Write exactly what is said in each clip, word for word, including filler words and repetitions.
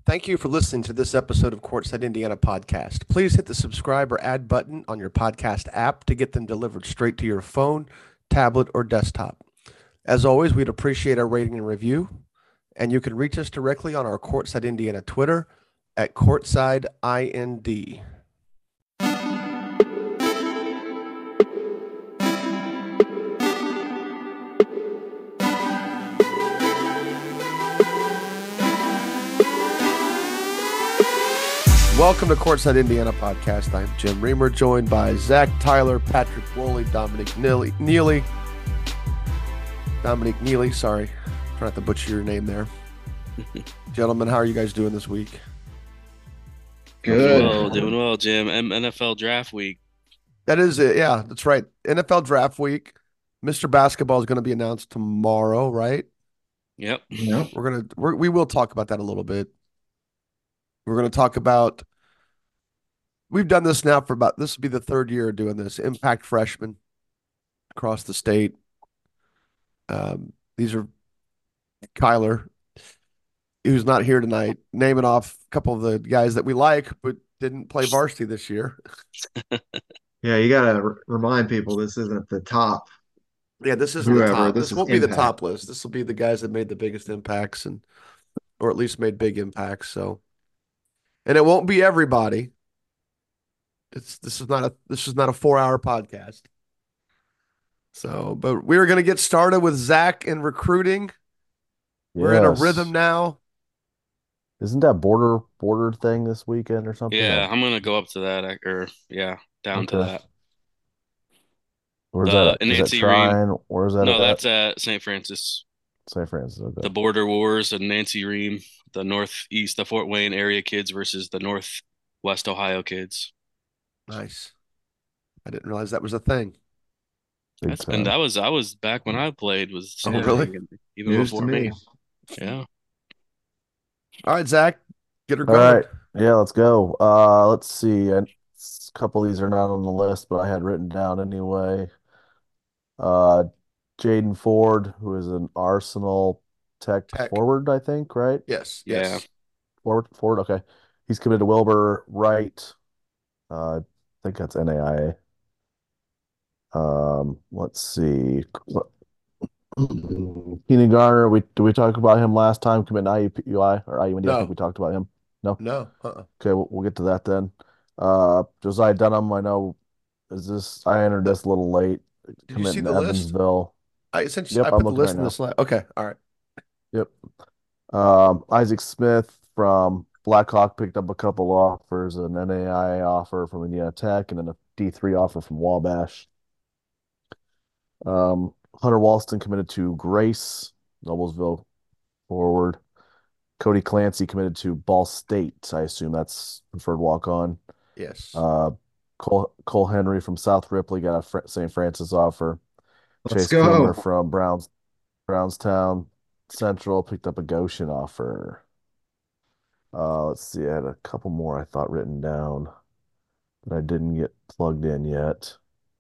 Thank you for listening to this episode of Courtside Indiana podcast. Please hit the subscribe or add button on your podcast app to get them delivered straight to your phone, tablet, or desktop. As always, we'd appreciate a rating and review, and you can reach us directly on our Courtside Indiana Twitter at Courtside I N D. Welcome to Courtside Indiana podcast. I'm Jim Reamer, joined by Zach Tyler, Patrick Woolley, Dominic Neely, Neely, Dominic Neely. Sorry, trying not to butcher your name there. Gentlemen, how are you guys doing this week? Good. Doing well, doing well, Jim. M- N F L draft week. That is it. Yeah, that's right. N F L draft week. Mister Basketball is going to be announced tomorrow, right? Yep. Yep. We're gonna we're, we will talk about that a little bit. We're going to talk about. We've done this now for about. This will be the third year of doing this. Impact freshmen across the state. Um, these are Kyler, who's not here tonight, naming off a couple of the guys that we like, but didn't play varsity this year. Yeah, you gotta r remind people this isn't the top Yeah, this isn't the whoever. top. This This is won't be the impact. top list. This will be the guys that made the biggest impacts and or at least made big impacts. So, and it won't be everybody. It's this is not a this is not a four hour podcast. So, but we are going to get started with Zach in recruiting. We're in a rhythm Yes. now. Isn't that border border thing this weekend or something? Yeah, Or- I'm gonna go up to that, uh, or yeah, down to okay. that. Where's that The at? Is that Nancy Ream. Trine? Where's that No, at? that's at Saint Francis. Saint Francis. Okay. The Border Wars and Nancy Ream, the Northeast, the Fort Wayne area kids versus the Northwest Ohio kids. Nice. I didn't realize that was a thing. Big That's been time. that was that was back when I played was Oh, yeah, really? even News to before me. me. Yeah. All right, Zach, get her All going. right. Yeah, let's go. Uh, let's see. And a couple of these are not on the list, but I had written down anyway. Uh, Jaden Ford, who is an Arsenal Tech Tech. forward, I think, right? Yes, Yeah. yes. Forward, forward. Okay. He's committed to Wilbur Wright. Uh, I think that's N A I A. Um, let's see. Keenan Garner, we did we talk about him last time? Committing I U P I or I U N D? I No. think we talked about him. No? No. Uh-uh. Okay, we'll, we'll get to that then. Uh, Josiah Dunham, I know. Is this? I entered this a little late. Did you see Committing the to list? Evansville. I essentially Yep, I I'm put the looking list right in the now. slide. Okay, all right. Yep. Um, Isaac Smith from Blackhawk picked up a couple offers, an N A I A offer from Indiana Tech, and then a D three offer from Wabash. Um, Hunter Walston committed to Grace, Noblesville forward. Cody Clancy committed to Ball State. I assume that's preferred walk on. Yes. Uh, Cole Cole Henry from South Ripley got a Fr Saint Francis offer. Let's Chase Kilmer go. from Browns Brownstown Central picked up a Goshen offer. Uh, let's see, I had a couple more I thought written down that I didn't get plugged in yet.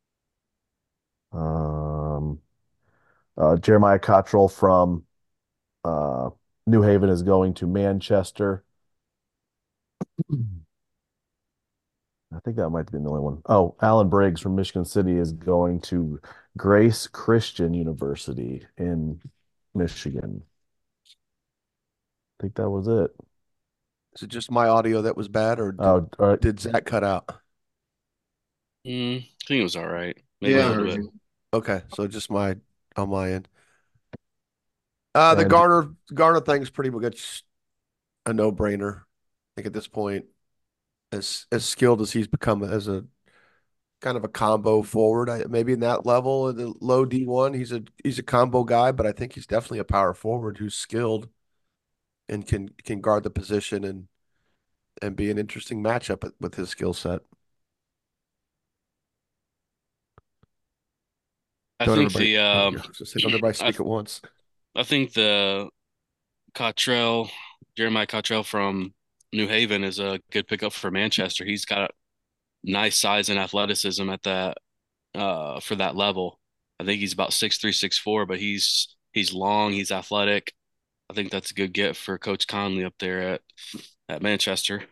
Um, uh, Jeremiah Cottrell from uh, New Haven is going to Manchester. I think that might be the only one. Oh, Alan Briggs from Michigan City is going to Grace Christian University in Michigan. I think that was it. Is it just my audio that was bad, or did, Oh, all right. did Zach cut out? Mm, I think it was all right. Maybe Yeah, a I little heard bit. you. Okay, so just my on my end. Uh, the And Garner Garner thing's pretty much a no-brainer. I think at this point, as as skilled as he's become as a kind of a combo forward, I, maybe in that level, in the low D one, he's a he's a combo guy, but I think he's definitely a power forward who's skilled and can can guard the position and and be an interesting matchup with his skill set. I Don't think everybody, the oh, um yeah, I was gonna say, don't everybody I speak at once. I think the Cottrell, Jeremiah Cottrell from New Haven is a good pickup for Manchester. He's got nice size and athleticism at that uh for that level. I think he's about six three, six four, but he's he's long, he's athletic. I think that's a good get for Coach Conley up there at at Manchester.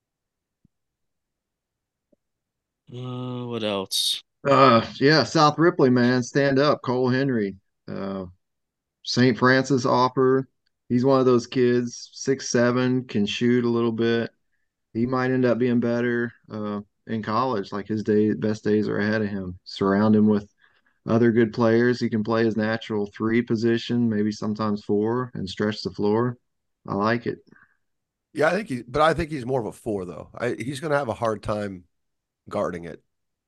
Uh, what else? Uh, yeah, South Ripley, man, stand up. Cole Henry, uh, Saint Francis offer. He's one of those kids, six seven, can shoot a little bit. He might end up being better uh, in college. Like his day, best days are ahead of him. Surround him with other good players. He can play his natural three position, maybe sometimes four, and stretch the floor. I like it. Yeah, I think he, but I think he's more of a four though. I, he's going to have a hard time guarding it,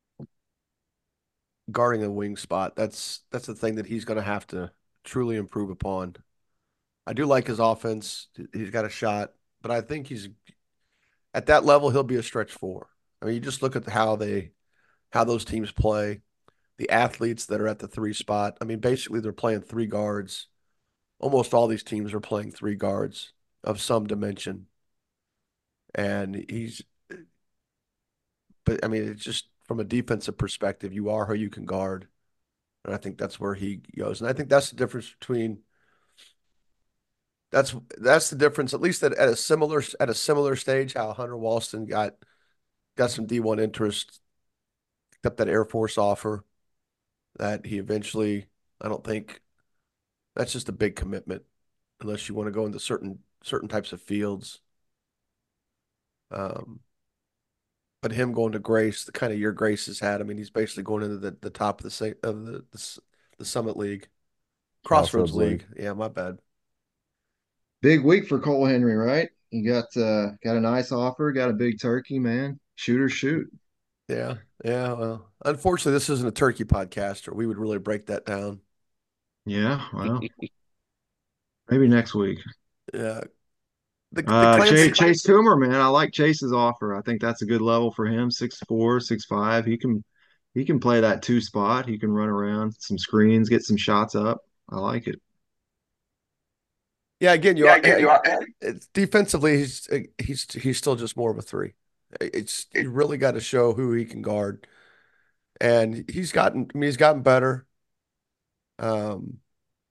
guarding a wing spot. That's that's the thing that he's going to have to truly improve upon. I do like his offense. He's got a shot, but I think he's at that level. He'll be a stretch four. I mean, you just look at how they how those teams play, the athletes that are at the three spot. I mean, basically they're playing three guards. Almost all these teams are playing three guards of some dimension, and he's. But I mean, it's just from a defensive perspective, you are who you can guard, and I think that's where he goes. And I think that's the difference between that's that's the difference, at least at, at a similar at a similar stage, how Hunter Walston got got some D one interest, picked up that Air Force offer that he eventually, I don't think that's just a big commitment unless you want to go into certain certain types of fields. Um, but him going to Grace, the kind of year Grace has had, I mean, he's basically going into the, the top of the of the, the the Summit League, Crossroads Crossroads League. League. Yeah, my bad. Big week for Cole Henry, right? You got uh, got a nice offer, got a big turkey, man. Shoot or shoot. Yeah, yeah. Well, unfortunately, this isn't a turkey podcast, or we would really break that down. Yeah, well, maybe next week. Yeah, the the Uh, Chase, Clancy. Chase Toomer, man, I like Chase's offer. I think that's a good level for him. Six four, six five. He can he can play that two spot. He can run around some screens, get some shots up. I like it. Yeah, again, you are. It's defensively, he's he's he's still just more of a three. It's you really got to show who he can guard, and he's gotten. I mean, he's gotten better. Um,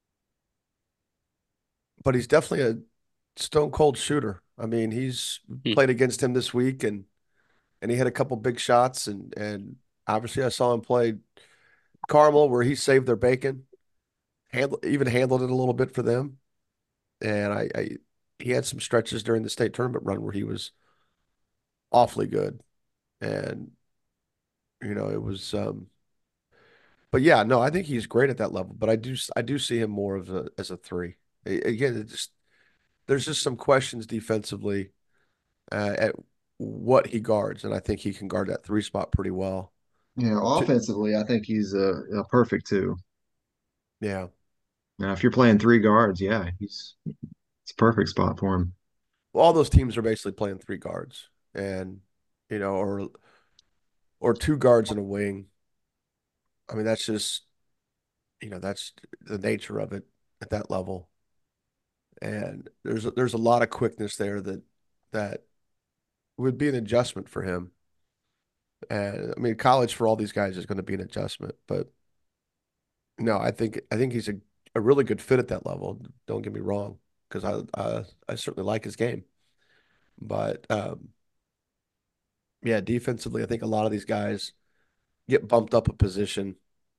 but he's definitely a stone cold shooter. I mean, he's played against him this week, and and he had a couple big shots, and and obviously I saw him play Carmel where he saved their bacon, handle even handled it a little bit for them, and I, I he had some stretches during the state tournament run where he was awfully good, and you know it was. Um, but yeah, no, I think he's great at that level, but I do I do see him more of a as a three. A- Again, it just there's just some questions defensively uh, at what he guards, and I think he can guard that three spot pretty well. Yeah, To, offensively, I think he's a, a perfect two. yeah, Now, if you're playing three guards, yeah, he's it's a perfect spot for him. well, all those teams are basically playing three guards, and you know, or or two guards and a wing. I mean, that's just you know that's the nature of it at that level, and there's a, there's a lot of quickness there that that would be an adjustment for him. And I mean, college for all these guys is going to be an adjustment, but no, I think I think he's a, a really good fit at that level. Don't get me wrong, because I, I I certainly like his game, but um, yeah, defensively, I think a lot of these guys get bumped up a position,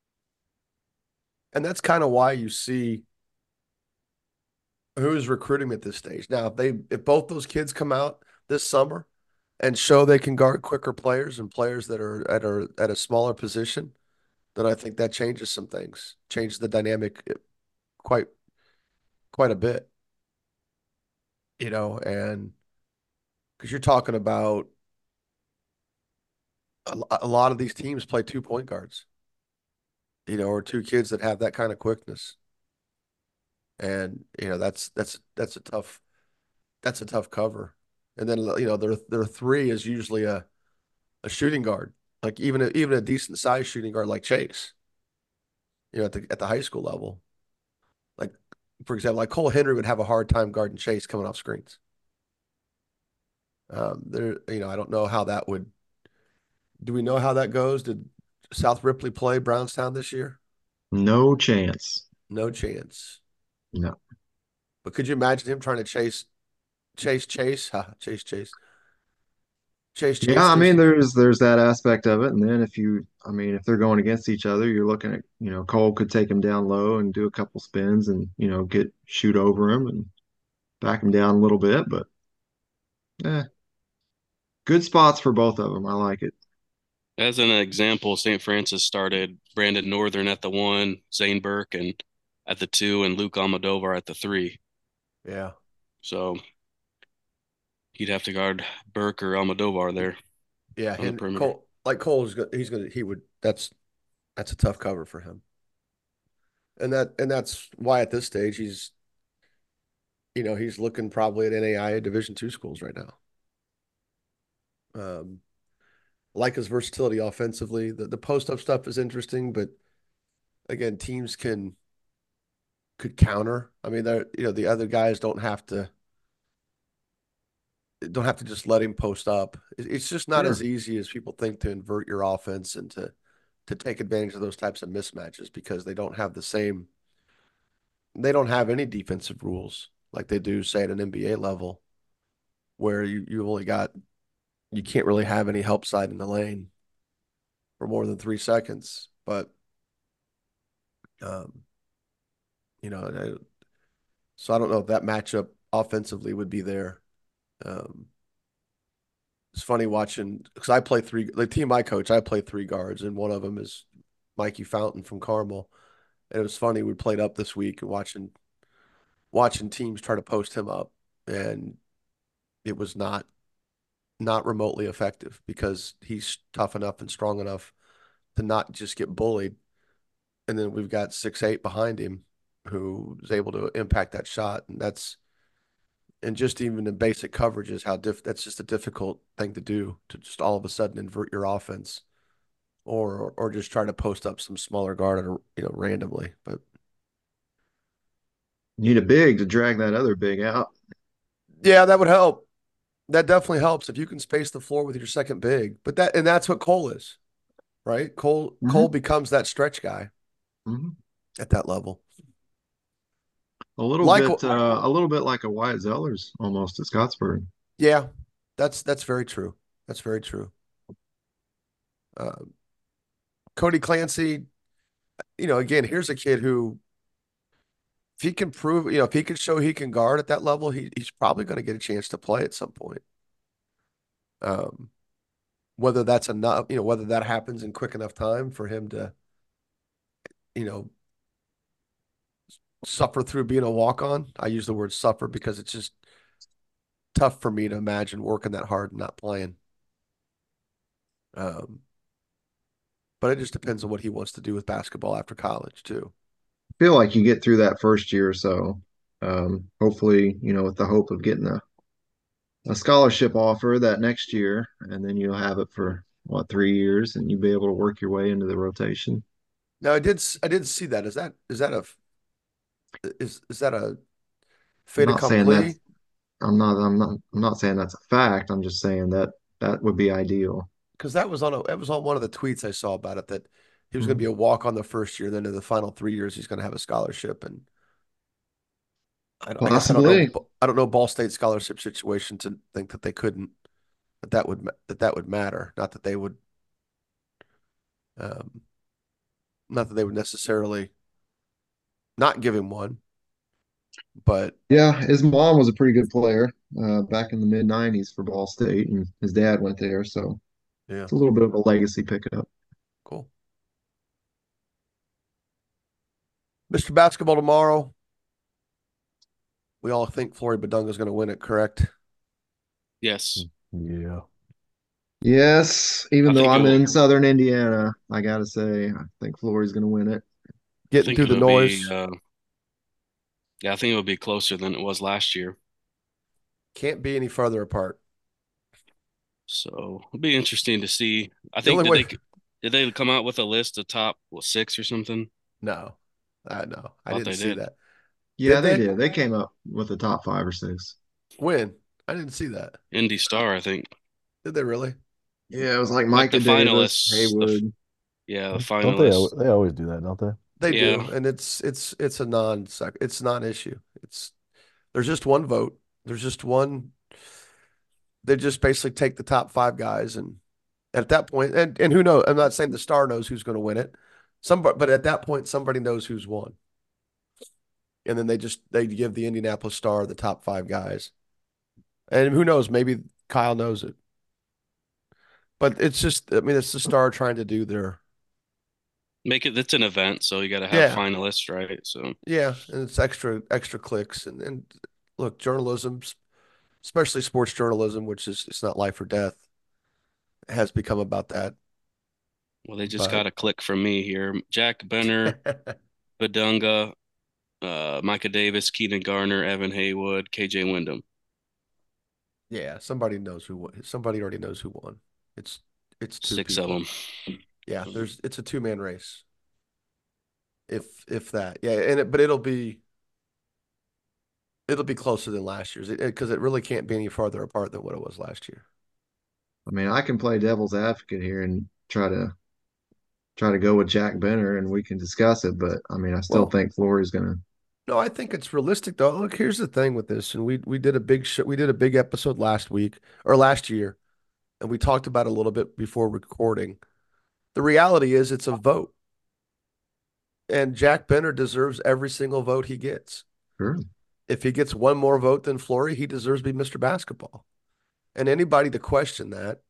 and that's kind of why you see who's recruiting at this stage. Now, if they if both those kids come out this summer and show they can guard quicker players and players that are at are at a smaller position, then I think that changes some things, changes the dynamic quite quite a bit, you know, and because you're talking about a, a lot of these teams play two point guards, you know, or two kids that have that kind of quickness. And, you know, that's that's that's a tough that's a tough cover. And then, you know, their their three is usually a, a shooting guard, like even a, even a decent sized shooting guard like Chase, you know, at the at the high school level. Like, for example, like Cole Henry would have a hard time guarding Chase coming off screens. Um, there, you know, I don't know how that would. Do we know how that goes? Did South Ripley play Brownstown this year? No chance. No chance. No. But could you imagine him trying to chase, chase, chase, ha, chase, chase, chase, Yeah, chase I through mean, some. there's there's that aspect of it, and then if you, I mean, if they're going against each other, you're looking at, you know, Cole could take him down low and do a couple spins, and you know, get shoot over him and back him down a little bit, but eh, good spots for both of them. I like it. As an example, Saint Francis started Brandon Northern at the one, Zane Burke and at the two, and Luke Almodovar at the three. Yeah. So he'd have to guard Burke or Almodovar there Yeah. on the Henry perimeter. Cole, like Cole's gonna, he's gonna, he would, that's, that's a tough cover for him. And that, and that's why at this stage, he's, you know, he's looking probably at N A I A Division two schools right now. Um, like his versatility offensively. The the post up stuff is interesting, but again, teams can could counter. I mean, they're you know the other guys don't have to don't have to just let him post up. It's just not as Sure. easy as people think to invert your offense and to to take advantage of those types of mismatches because they don't have the same they don't have any defensive rules like they do say at an N B A level where you you only got you can't really have any help side in the lane for more than three seconds. But um, you know, I, so I don't know if that matchup offensively would be there. Um, it's funny watching because I play three. The team I coach, I play three guards, and one of them is Mikey Fountain from Carmel. And it was funny. We played up this week and watching watching teams try to post him up, and it was not not remotely effective because he's tough enough and strong enough to not just get bullied. And then we've got six eight behind him who is able to impact that shot, and that's and just even in basic coverages, how diff that's just a difficult thing to do to just all of a sudden invert your offense or or just try to post up some smaller guard or you know randomly. But Need a big to drag that other big out. yeah, that would help. That definitely helps if you can space the floor with your second big. But that and that's what Cole is, right? Cole Cole Hmm. becomes that stretch guy Hmm. at that level. A little Like bit, uh, a little bit like a Wyatt Zellers almost at Scottsburg. yeah, that's that's very true. That's very true. Uh, Cody Clancy, you know, again, here's a kid who if he can prove, you know, if he can show he can guard at that level, he, he's probably going to get a chance to play at some point. Um, whether that's enough, you know, whether that happens in quick enough time for him to, you know, suffer through being a walk on. I use the word suffer because it's just tough for me to imagine working that hard and not playing. Um, but it just depends on what he wants to do with basketball after college too. Feel like you get through that first year or so. Um, hopefully, you know, with the hope of getting a, a scholarship offer that next year, and then you'll have it for what, three years, and you'll be able to work your way into the rotation. Now I did I did see that. Is that is that a is is that a I'm fait not saying accompli? that's I'm not I'm not I'm not saying that's a fact. I'm just saying that that would be ideal. Because that was on a that was on one of the tweets I saw about it that he was going to be Mhm. a walk on the first year, then in the final three years he's going to have a scholarship. And I, I guess I don't know Possibly. I don't know Ball State scholarship situation to think that they couldn't that that would that that would matter. Not that they would um, not that they would necessarily not give him one, but Yeah, his mom was a pretty good player uh, back in the mid nineties for Ball State, and his dad went there, so yeah, it's a little bit of a legacy pickup. cool. Mister Basketball tomorrow. We all think Flory Badunga is going to win it, correct? Yes. Yeah. Yes, I even though think I'm it'll in Southern Indiana, I gotta say I think Florey's gonna win it. I Getting think through the it'll be noise. uh yeah, I think it'll be closer than it was last year. Can't be any farther apart. So it'll be interesting to see. I The think only did way, they did they come out with a list of top what, six or something? no, I know. I Thought didn't they see did. that. Yeah, Did they they? did. They came up with the top five or six. When? I didn't see that. Indy Star, I think. Did they really? Yeah, it was like Like the Micah Davis, finalists, the Haywood. yeah, the Don't they? al- finalists. They always do that, don't they? They Yeah. do, and it's it's it's a non it's non issue. It's There's just one vote. There's just one. They just basically take the top five guys, and at that point, and and who knows? I'm not saying the star knows who's going to win it. Some, but at that point, somebody knows who's won, and then they just they give the Indianapolis Star the top five guys, and who knows? Maybe Kyle knows it, but it's just. I mean, it's the Star trying to do their Make it, it's an event, so you got to have yeah, finalists, right? So yeah, and it's extra extra clicks, and and look, journalism, especially sports journalism, which is it's not life or death, has become about that. well, they just But got a click from me here. Jack Benner, Badunga, uh, Micah Davis, Keenan Garner, Evan Haywood, K J Wyndham. yeah, somebody knows who won. Somebody already knows who won. It's it's two Six of people. them. Yeah, there's it's a two man race. If if that, yeah, and it, but it'll be it'll be closer than last year's because it, it really can't be any farther apart than what it was last year. I mean, I can play devil's advocate here and try to try to go with Jack Benner and we can discuss it, but I mean, I still Well, think Flory's gonna. no, I think it's realistic though. Look, here's the thing with this, and we we did a big show, we did a big episode last week or last year, and we talked about it a little bit before recording. The reality is, it's a vote, and Jack Benner deserves every single vote he gets. Sure. If he gets one more vote than Flory, he deserves to be Mister Basketball. And anybody to question that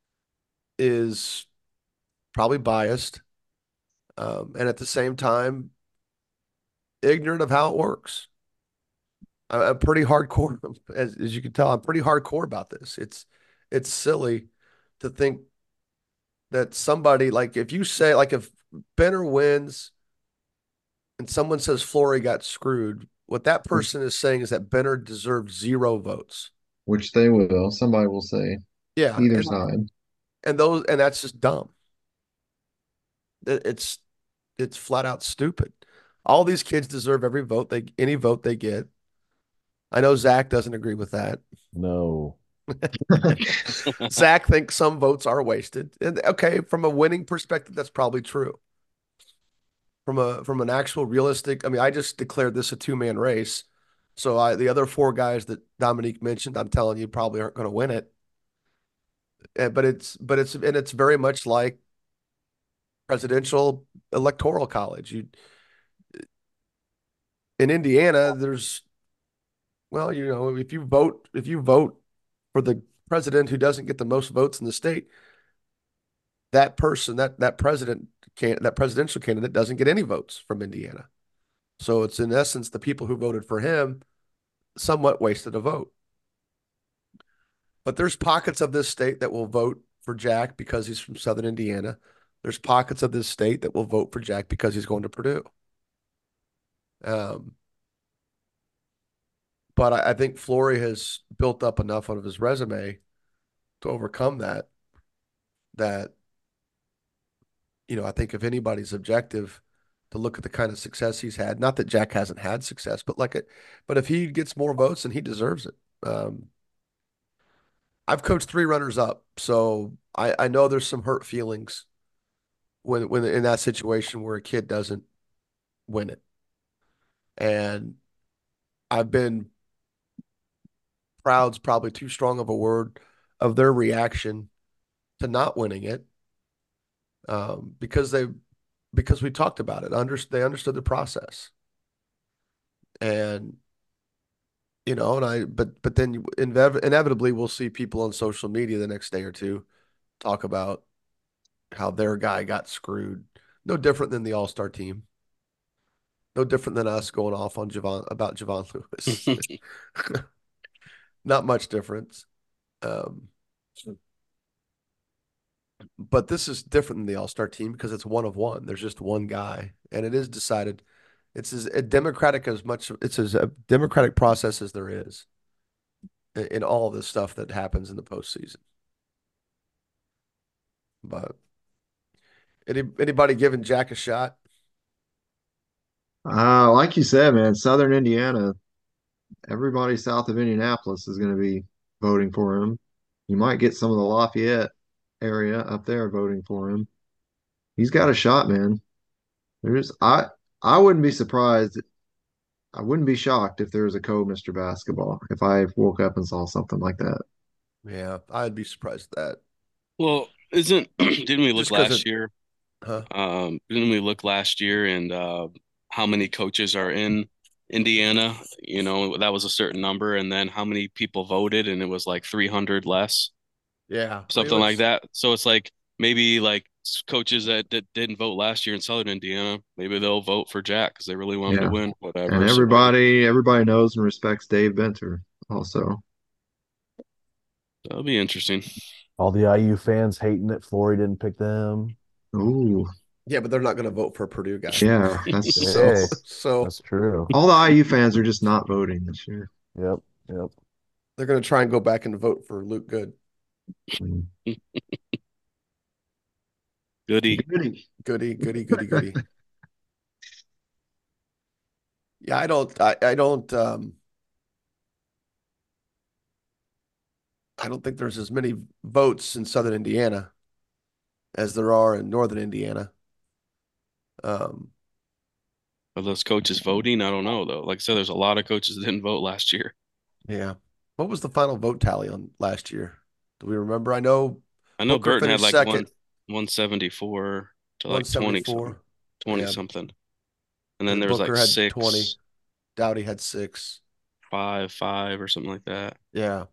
is probably biased, um, and at the same time ignorant of how it works. I, I'm pretty hardcore, as, as you can tell. I'm pretty hardcore about this. It's it's silly to think that somebody like if you say like if Benner wins and someone says Flory got screwed, what that Which, person is saying is that Benner deserved zero votes. which they will. Somebody will say Yeah, either and side. and those and that's just dumb. It, it's it's flat out stupid. All these kids deserve every vote they any vote they get. I know Zach doesn't agree with that. No. Zach thinks some votes are wasted. And okay, from a winning perspective, that's probably true. From a from an actual realistic, I mean, I just declared this a two-man race. So I the other four guys that Dominique mentioned, I'm telling you, probably aren't going to win it. Uh, But it's but it's and it's very much like presidential electoral college. You in Indiana, there's well, you know, if you vote if you vote for the president who doesn't get the most votes in the state, that person, that that president can't that presidential candidate doesn't get any votes from Indiana. So it's in essence the people who voted for him somewhat wasted a vote. But there's pockets of this state that will vote for Jack because he's from Southern Indiana. There's pockets of this state that will vote for Jack because he's going to Purdue. Um, but I, I think Flory has built up enough out of his resume to overcome that. That you know, I think if anybody's objective to look at the kind of success he's had, not that Jack hasn't had success, but like it, but if he gets more votes, then he deserves it. Um, I've coached three runners up, so I, I know there's some hurt feelings when when in that situation where a kid doesn't win it. And I've been proud's probably too strong of a word of their reaction to not winning it, um, because they because we talked about it. Under, they understood the process. And you know, and I but but then inev inevitably we'll see people on social media the next day or two talk about how their guy got screwed. No different than the All-Star team. No different than us going off on Javon about Javon Lewis. Not much difference. Um, but this is different than the All-Star team because it's one of one. There's just one guy, and it is decided. It's as democratic as much. It's as a democratic process as there is in, in all this stuff that happens in the postseason. But any anybody giving Jack a shot? Uh, like you said, man, Southern Indiana, everybody south of Indianapolis is going to be voting for him. You might get some of the Lafayette area up there voting for him. He's got a shot, man. There's I I wouldn't be surprised I wouldn't be shocked if there was a code Mister Basketball if I woke up and saw something like that. Yeah, I'd be surprised at that. Well, isn't didn't we look Just because it, last year? huh? Um, didn't we look last year and uh, how many coaches are in Indiana? You know, that was a certain number, and then how many people voted, and it was like three hundred less, Yeah, I mean, something like let's. that. So it's like maybe like coaches that, that didn't vote last year in Southern Indiana, maybe they'll vote for Jack because they really want him to Yeah. win, And whatever. So maybe everybody everybody knows and respects Dave Benter also. that'll be interesting. All the I U fans hating that Flory didn't pick them. Ooh, Yeah, but they're not going to vote for a Purdue guy. yeah, that's So, Hey, so that's true. all the I U fans are just not voting this year. Yep, yep. they're going to try and go back and vote for Luke Good. Mm. Goody. Goody. Goody, goody, goody, goody. Yeah, I don't, I, I don't, um, I don't think there's as many votes in Southern Indiana as there are in Northern Indiana. Um, Are those coaches voting? I don't know though. Like I said, there's a lot of coaches that didn't vote last year. yeah. What was the final vote tally on last year? Do we remember? I know I know Booker Burton had finished like one second, 174 to like 20 something, one seventy-four. 20 Yeah. something. And then And there was like Booker had twenty. six, Dowdy had six. five, five or something like that. Yeah.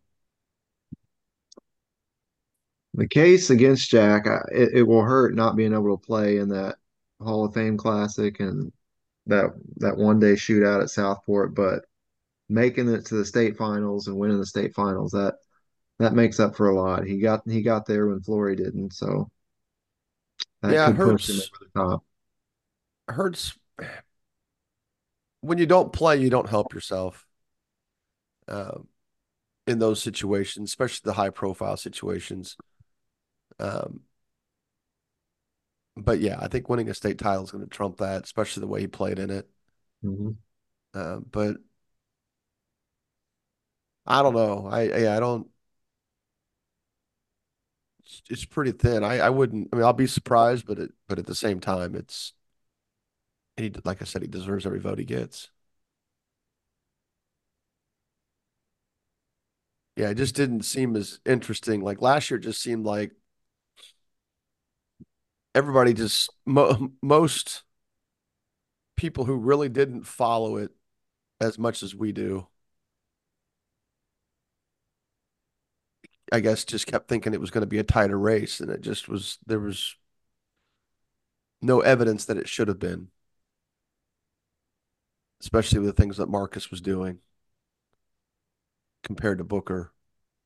The case against Jack, I, it, it will hurt not being able to play in that Hall of Fame Classic and that that one day shootout at Southport, but making it to the state finals and winning the state finals, that that makes up for a lot. He got he got there when Flory didn't, so that Yeah, it could push him over hurts. the top. Hurts when you don't play, you don't help yourself um, in those situations, especially the high profile situations. Um, but yeah, I think winning a state title is going to trump that, especially the way he played in it. Mhm. Uh, but I don't know. I yeah, I don't. It's, it's pretty thin. I I wouldn't. I mean, I'll be surprised, but it but at the same time, it's he like I said, he deserves every vote he gets. Yeah, it just didn't seem as interesting. Like last year, it just seemed like everybody just mo most people who really didn't follow it as much as we do, I guess, just kept thinking it was going to be a tighter race, and it just was. There was no evidence that it should have been, especially with the things that Marcus was doing compared to Booker.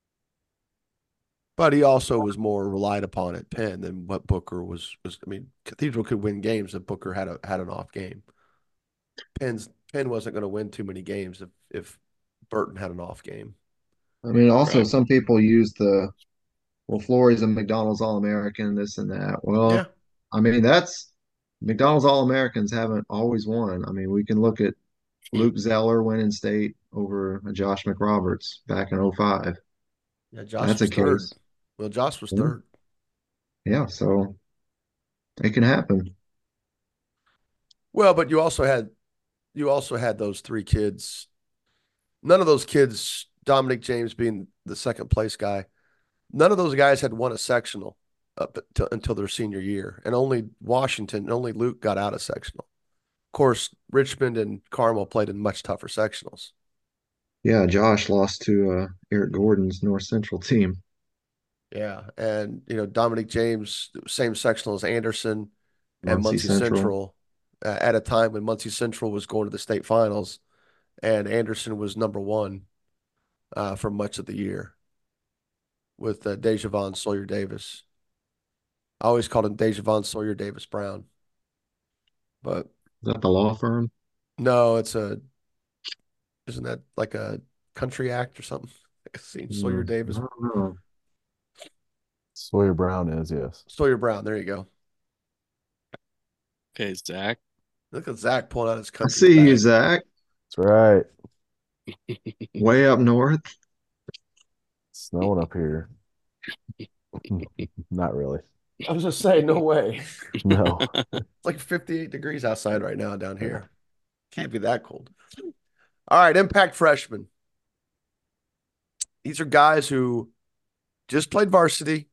But he also was more relied upon at Penn than what Booker was. Was I mean, Cathedral could win games if Booker had a had an off game. Penn's Penn wasn't going to win too many games if if Burton had an off game. I mean, also Right. some people use the well, Flory's a McDonald's All-American, this and that. Yeah, Well, I mean, that's McDonald's All-Americans haven't always won. I mean, we can look at Luke Zeller winning state over Josh McRoberts back in 'oh five. yeah. Josh That's a was third. case. Well, Josh was Yeah, third. yeah, so it can happen. Well, but you also had you also had those three kids. None of those kids, Dominic James being the second place guy, none of those guys had won a sectional up to, until their senior year, and only Washington, and only Luke got out of sectional. Of course, Richmond and Carmel played in much tougher sectionals. Yeah, Josh lost to uh, Eric Gordon's North Central team. Yeah, and you know Dominic James, same sectional as Anderson and Muncie Muncie Central. Central, uh, at a time when Muncie Central was going to the state finals, and Anderson was number one uh, for much of the year with uh, Dejavon Sawyer Davis. I always called him Dejavon Sawyer Davis Brown, but Is that the law firm? no, it's a isn't that like a country act or something? I seen Hmm, Sawyer I Davis, don't know. Sawyer Brown is, yes. Sawyer Brown. There you go. Okay, Zach. Look at Zach pulling out his I country see you, flag. Zach. That's right. Way up north. Snowing up here. Not really. I was just saying, no way. No. It's like fifty-eight degrees outside right now down Yeah. here. Can't be that cold. All right, impact freshmen. These are guys who just played varsity.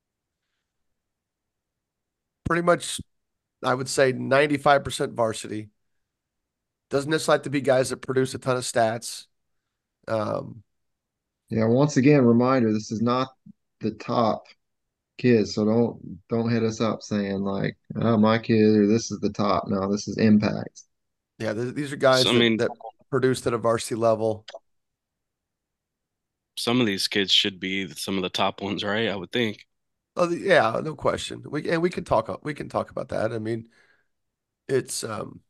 Pretty much, I would say ninety-five percent varsity. Doesn't necessarily have to be guys that produce a ton of stats. Um, Yeah, once again, reminder, this is not the top kids, so don't don't hit us up saying like, oh, my kid or this is the top. No, this is impact. yeah, th these are So, guys I that mean, that produced at a varsity level. some of these kids should be some of the top ones, right? I would think. Oh, yeah, no question. We and we can talk we can talk about that. I mean, it's um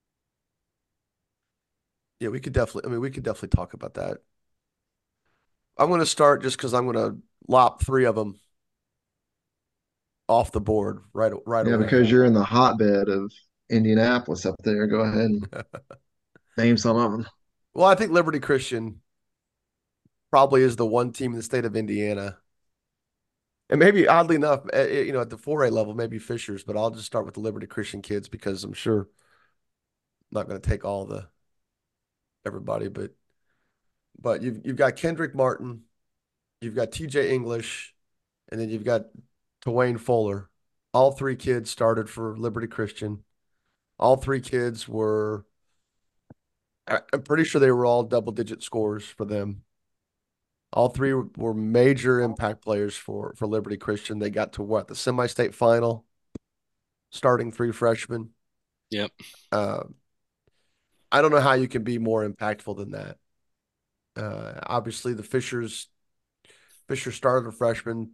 yeah, we could definitely I mean, we could definitely talk about that. I'm going to start just because I'm going to lop three of them off the board right right Yeah, away. because you're in the hotbed of Indianapolis up there. Go ahead and name some of them. Well, I think Liberty Christian probably is the one team in the state of Indiana. And maybe oddly enough, eh, eh, you know, at the four A level, maybe Fishers, but I'll just start with the Liberty Christian kids because I'm sure I'm not going to take all the everybody, but but you've you've got Kendrick Martin, you've got T J English, and then you've got Twain Fuller. All three kids started for Liberty Christian. All three kids were, I- I'm pretty sure they were all double digit scores for them. All three were major impact players for for Liberty Christian. They got to what, the semi-state final, starting three freshmen. Yep. Uh, I don't know how you can be more impactful than that. Uh, obviously, the Fishers Fisher started a freshman,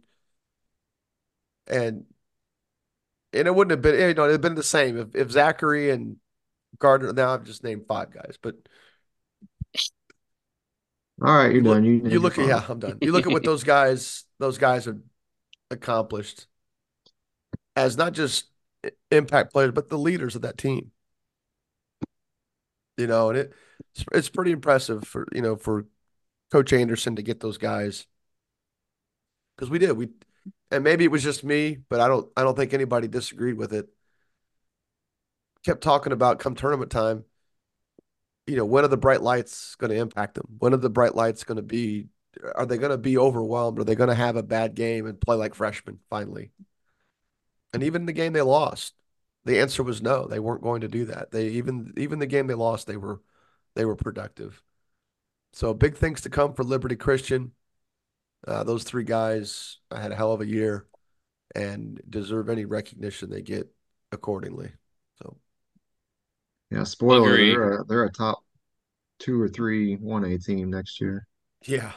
and and it wouldn't have been, you know, it'd been the same if if Zachary and Gardner. Now I've just named five guys, but All right, you're you look done. You you named your look at five. yeah, I'm done. You look at what those guys those guys have accomplished as not just impact players, but the leaders of that team. You know, and it it's, it's pretty impressive for you know for Coach Anderson to get those guys because we did we and maybe it was just me, but I don't I don't think anybody disagreed with it. Kept talking about come tournament time, you know, when are the bright lights going to impact them? When are the bright lights going to be? Are they going to be overwhelmed? Are they going to have a bad game and play like freshmen finally? And even the game they lost, the answer was no. They weren't going to do that. They even even the game they lost, they were they were productive. So big things to come for Liberty Christian. Uh, those three guys had a hell of a year and deserve any recognition they get accordingly. So Yeah, spoiler, Agree. they're a, they're a top two or three one A team next year. yeah,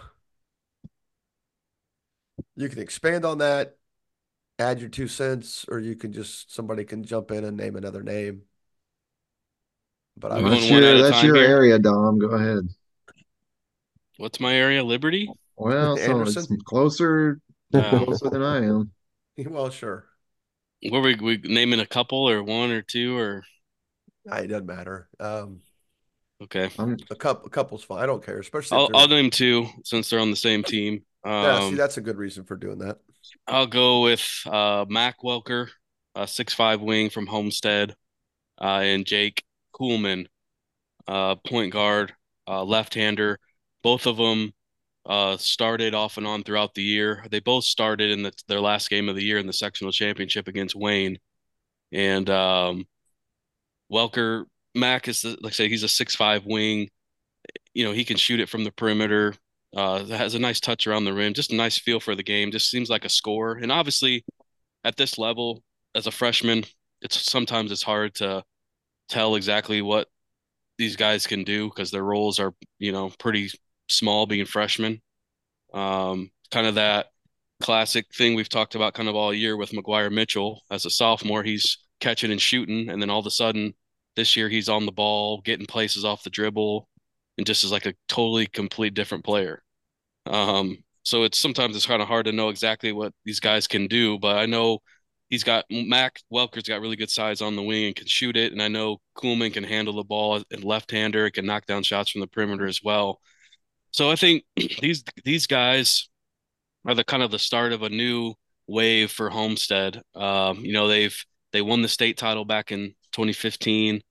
you can expand on that, add your two cents, or you can just somebody can jump in and name another name. But I We Well, would, that's going one at your a that's time your here. area, Dom. Go ahead. What's my area? Liberty? Well, so it's Anderson. closer Um, closer than I am. Well, sure, were we we naming a couple or one or two or it doesn't matter. Um, okay. I'm a couple, a couple's fine. I don't care, especially if I'll they're. I'll name two since they're on the same team. Yeah, see, Um, that's a good reason for doing that. I'll go with uh Mac Welker, a six five wing from Homestead, uh, and Jake Coolman, uh, point guard, uh, left-hander. Both of them uh, started off and on throughout the year. They both started in the, their last game of the year in the sectional championship against Wayne. And um, Welker Mac is the, like I say, he's a six five wing. You know, he can shoot it from the perimeter. Uh, has a nice touch around the rim. Just a nice feel for the game. Just seems like a scorer. And obviously, at this level, as a freshman, it's sometimes it's hard to tell exactly what these guys can do because their roles are, you know, pretty small being freshmen. Um, kind of that classic thing we've talked about kind of all year with McGuire Mitchell as a sophomore. He's catching and shooting, and then all of a sudden this year he's on the ball, getting places off the dribble, and just is like a totally complete different player. Um, so it's sometimes it's kind of hard to know exactly what these guys can do, but I know he's got Mac Welker's got really good size on the wing and can shoot it, and I know Kuhlman can handle the ball and left-hander, can knock down shots from the perimeter as well. So I think these these guys are the kind of the start of a new wave for Homestead. Um, you know, they've they won the state title back in twenty fifteen,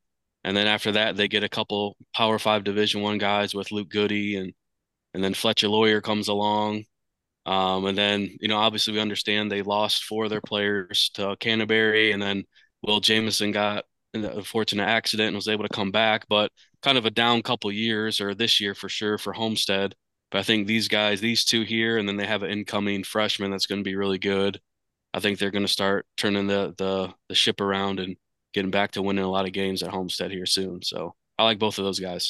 And then after that, they get a couple Power Five Division One guys with Luke Goody and and then Fletcher Lawyer comes along. Um, and then, you know, obviously we understand they lost four of their players to Canterbury, and then Will Jameson got in a fortunate accident and was able to come back, but kind of a down couple years, or this year for sure for Homestead. But I think these guys, these two here, and then they have an incoming freshman that's going to be really good. I think they're going to start turning the the the ship around and getting back to winning a lot of games at Homestead here soon. So I like both of those guys.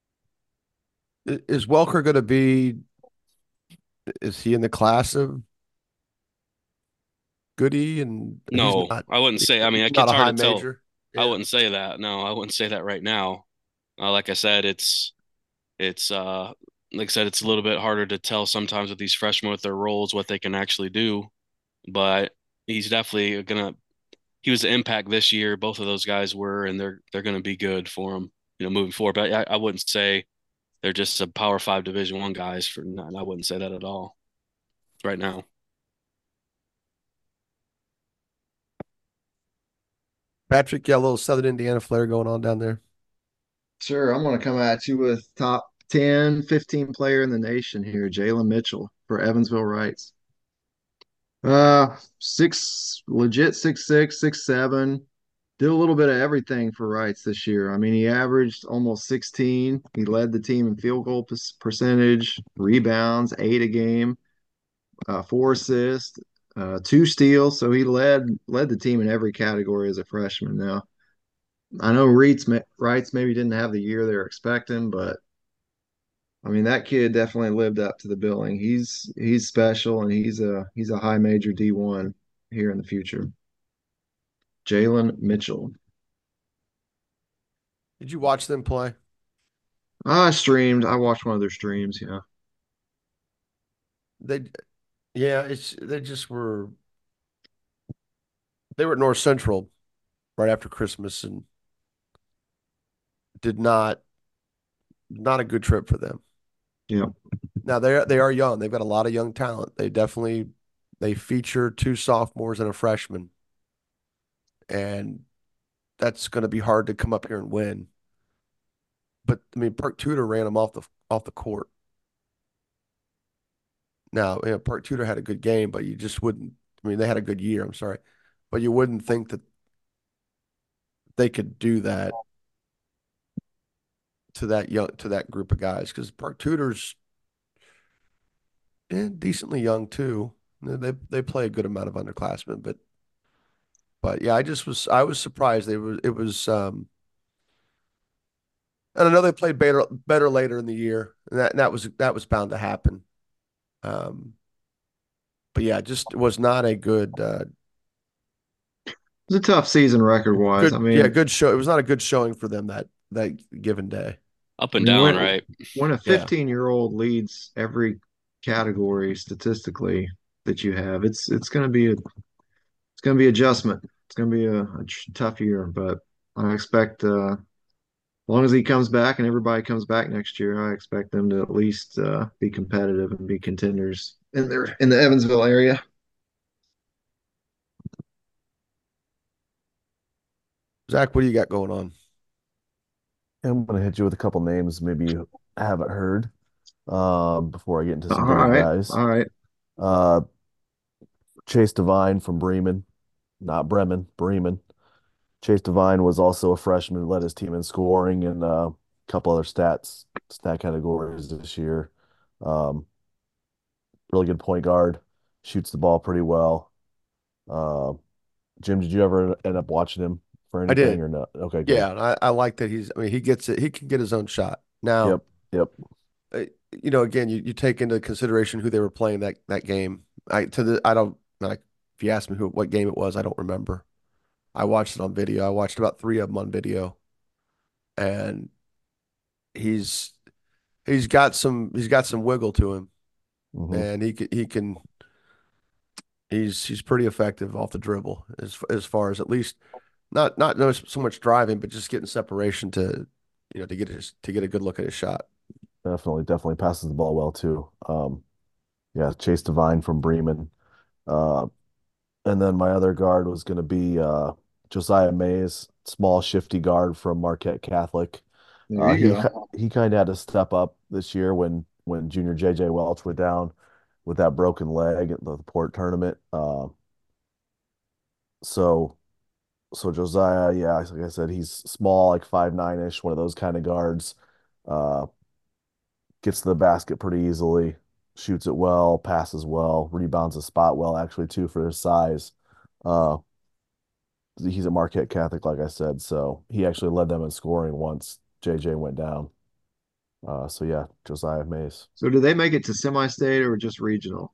Is Welker going to be? Is he in the class of Goody? And he's No, not. I wouldn't say. I mean, He's not it's a hard high to tell. major. I Yeah. wouldn't say that. No, I wouldn't say that right now. Uh, like I said, it's it's uh like I said, it's a little bit harder to tell sometimes with these freshmen with their roles what they can actually do. But he's definitely gonna. He was the impact this year. Both of those guys were, and they're they're gonna be good for him, you know, moving forward. But I, I wouldn't say they're just a Power Five Division One guys for. I wouldn't say that at all right now. Patrick, yeah, a little Southern Indiana flair going on down there. Sure, I'm going to come at you with top ten, fifteen player in the nation here, Jalen Mitchell for Evansville Rights. Uh, six, legit six six, six seven. Did a little bit of everything for Rights this year. I mean, he averaged almost sixteen. He led the team in field goal percentage, rebounds, eight a game, uh, four assists, uh, two steals. So he led led the team in every category as a freshman. Now, I know Reeds, Wrights maybe didn't have the year they were expecting, but I mean that kid definitely lived up to the billing. He's he's special, and he's a he's a high major D one here in the future. Jalen Mitchell. Did you watch them play? I streamed. I watched one of their streams. Yeah. They, yeah, it's they just were. They were at North Central right after Christmas and did not not a good trip for them. Yeah. Now they they are young. They've got a lot of young talent. They definitely they feature two sophomores and a freshman, and that's going to be hard to come up here and win. But I mean, Park Tudor ran them off the off the court. Now, you know, Park Tudor had a good game, but you just wouldn't. I mean, they had a good year. I'm sorry, but you wouldn't think that they could do that to that young to that group of guys because Park Tudor's eh, decently young too. They they play a good amount of underclassmen, but but yeah, I just was I was surprised. They were it was um and I know they played better better later in the year, and that and that was that was bound to happen. Um, but yeah, just was not a good uh It was a tough season record wise. I good yeah mean, good show. It was not a good showing for them that that given day. Up I and mean down, when right? when a Yeah, fifteen year old leads every category statistically that you have, it's it's going to be a it's going to be adjustment. It's going to be a, a tr- tough year, but I expect uh, as long as he comes back and everybody comes back next year, I expect them to at least uh, be competitive and be contenders in their in the Evansville area. Zach, what do you got going on? I'm going to hit you with a couple names maybe you haven't heard um, before I get into All some bigger right, guys. all right. Uh, Chase Devine from Bremen, not Bremen, Bremen. Chase Devine was also a freshman, led his team in scoring and uh, a couple other stats, stat categories this year. Um, really good point guard, shoots the ball pretty well. Uh, Jim, did you ever end up watching him for I anything did. or not? Okay, good. Yeah, and I, I like that he's. I mean, he gets it. He can get his own shot. Now, Yep, yep. uh, you know, again, you, you take into consideration who they were playing that that game. I to the I don't like if you ask me who what game it was, I don't remember. I watched it on video. I watched about three of them on video, and he's he's got some he's got some wiggle to him, hmm and he can he can he's he's pretty effective off the dribble as as far as at least not not no so much driving, but just getting separation to you know to get his to get a good look at his shot. Definitely, definitely passes the ball well too. Um, yeah, Chase Devine from Bremen. Uh, and then my other guard was going to be uh, Josiah Mays, small shifty guard from Marquette Catholic. There Uh, you he go. he kind of had to step up this year when when junior J J Welch went down with that broken leg at the port tournament. Uh, so so Josiah, yeah, like I said, he's small, like five nine ish, one of those kind of guards. Uh, Gets to the basket pretty easily, shoots it well, passes well, rebounds the spot well, actually, too, for his size. Uh, he's a Marquette Catholic, like I said, so he actually led them in scoring once J J went down. Uh, so yeah, Josiah Mays. So did they make it to semi-state or just regional?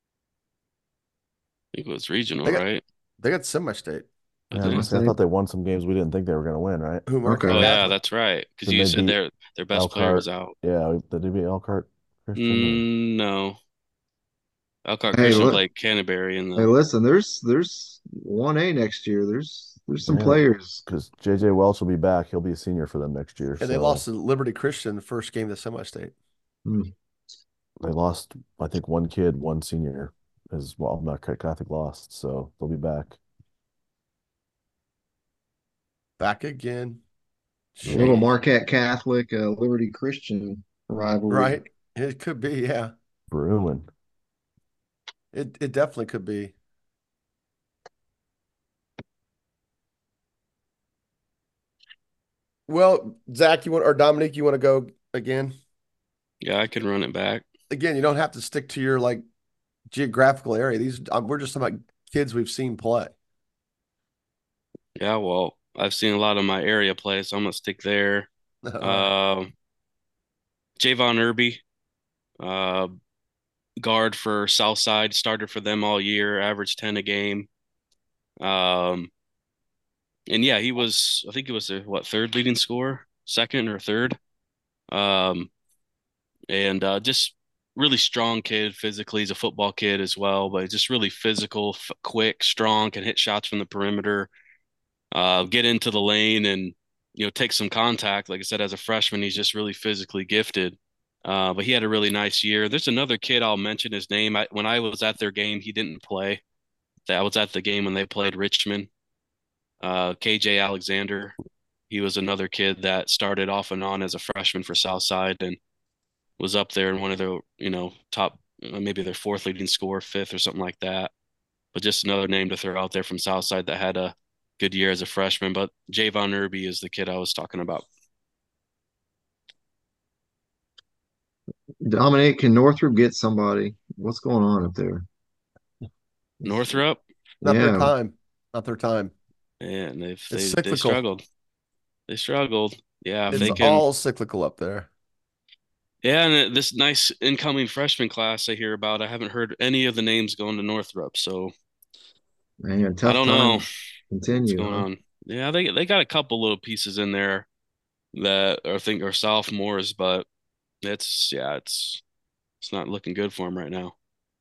I think it was regional, They got right? they got semi-state. I Yeah, I was gonna think. say I Semi-state. thought they won some games we didn't think they were gonna win, right? Who Marquette Oh Okay. yeah, Catholic? that's right. Because Then you they said beat their their best player Elkhart. was out. Yeah, did they beat Elkhart Christian or Mm, no, Elkhart Hey, Christian look. played Canterbury in Hey, the. listen. There's there's one A next year. There's there's some yeah, players. because J J Welch will be back. He'll be a senior for them next year. And they lost So to Liberty Christian the first game of the semi-state. Hmm. they lost, I think, one kid, one senior as well. Marquette Catholic lost, so they'll be back. Back again. A little Shame. Marquette Catholic, uh, Liberty Christian rivalry. Right? It could be, yeah. Brewing. It it definitely could be. Well, Zach, you want or Dominique, you want to go again? Yeah, I can run it back. Again, you don't have to stick to your like geographical area. These um, we're just talking about kids we've seen play. Yeah, well, I've seen a lot of my area play, so I'm gonna stick there. All right. Uh, Javon Irby, uh, guard for Southside, started for them all year, averaged ten a game. Um, and yeah, he was, I think he was the what third leading scorer, second or third. Um, and uh, just really strong kid physically. He's a football kid as well, but just really physical, f quick, strong, can hit shots from the perimeter, uh, get into the lane, and you know take some contact. Like I said, as a freshman, he's just really physically gifted. Uh, but he had a really nice year. There's another kid I'll mention his name. I, when I was at their game, he didn't play. That was at the game when they played Richmond. Uh, K J Alexander. He was another kid that started off and on as a freshman for Southside and was up there in one of their, you know, top, uh, maybe their fourth leading scorer, fifth or something like that. But just another name to throw out there from Southside that had a good year as a freshman. But Javon Irby is the kid I was talking about. Dominic, can Northrop get somebody? What's going on up there? It's Northrop, not their Yeah. time. Not their time. and they've It's they they cyclical. struggled. They struggled. Yeah, if It's they Mm. can. all cyclical up there. Yeah, and this nice incoming freshman class I hear about, I haven't heard any of the names going to Northrop, so Man, I tough don't time know to what's continue, going huh? on. Yeah, they they got a couple little pieces in there that I think are sophomores, but it's yeah, it's it's not looking good for them right now.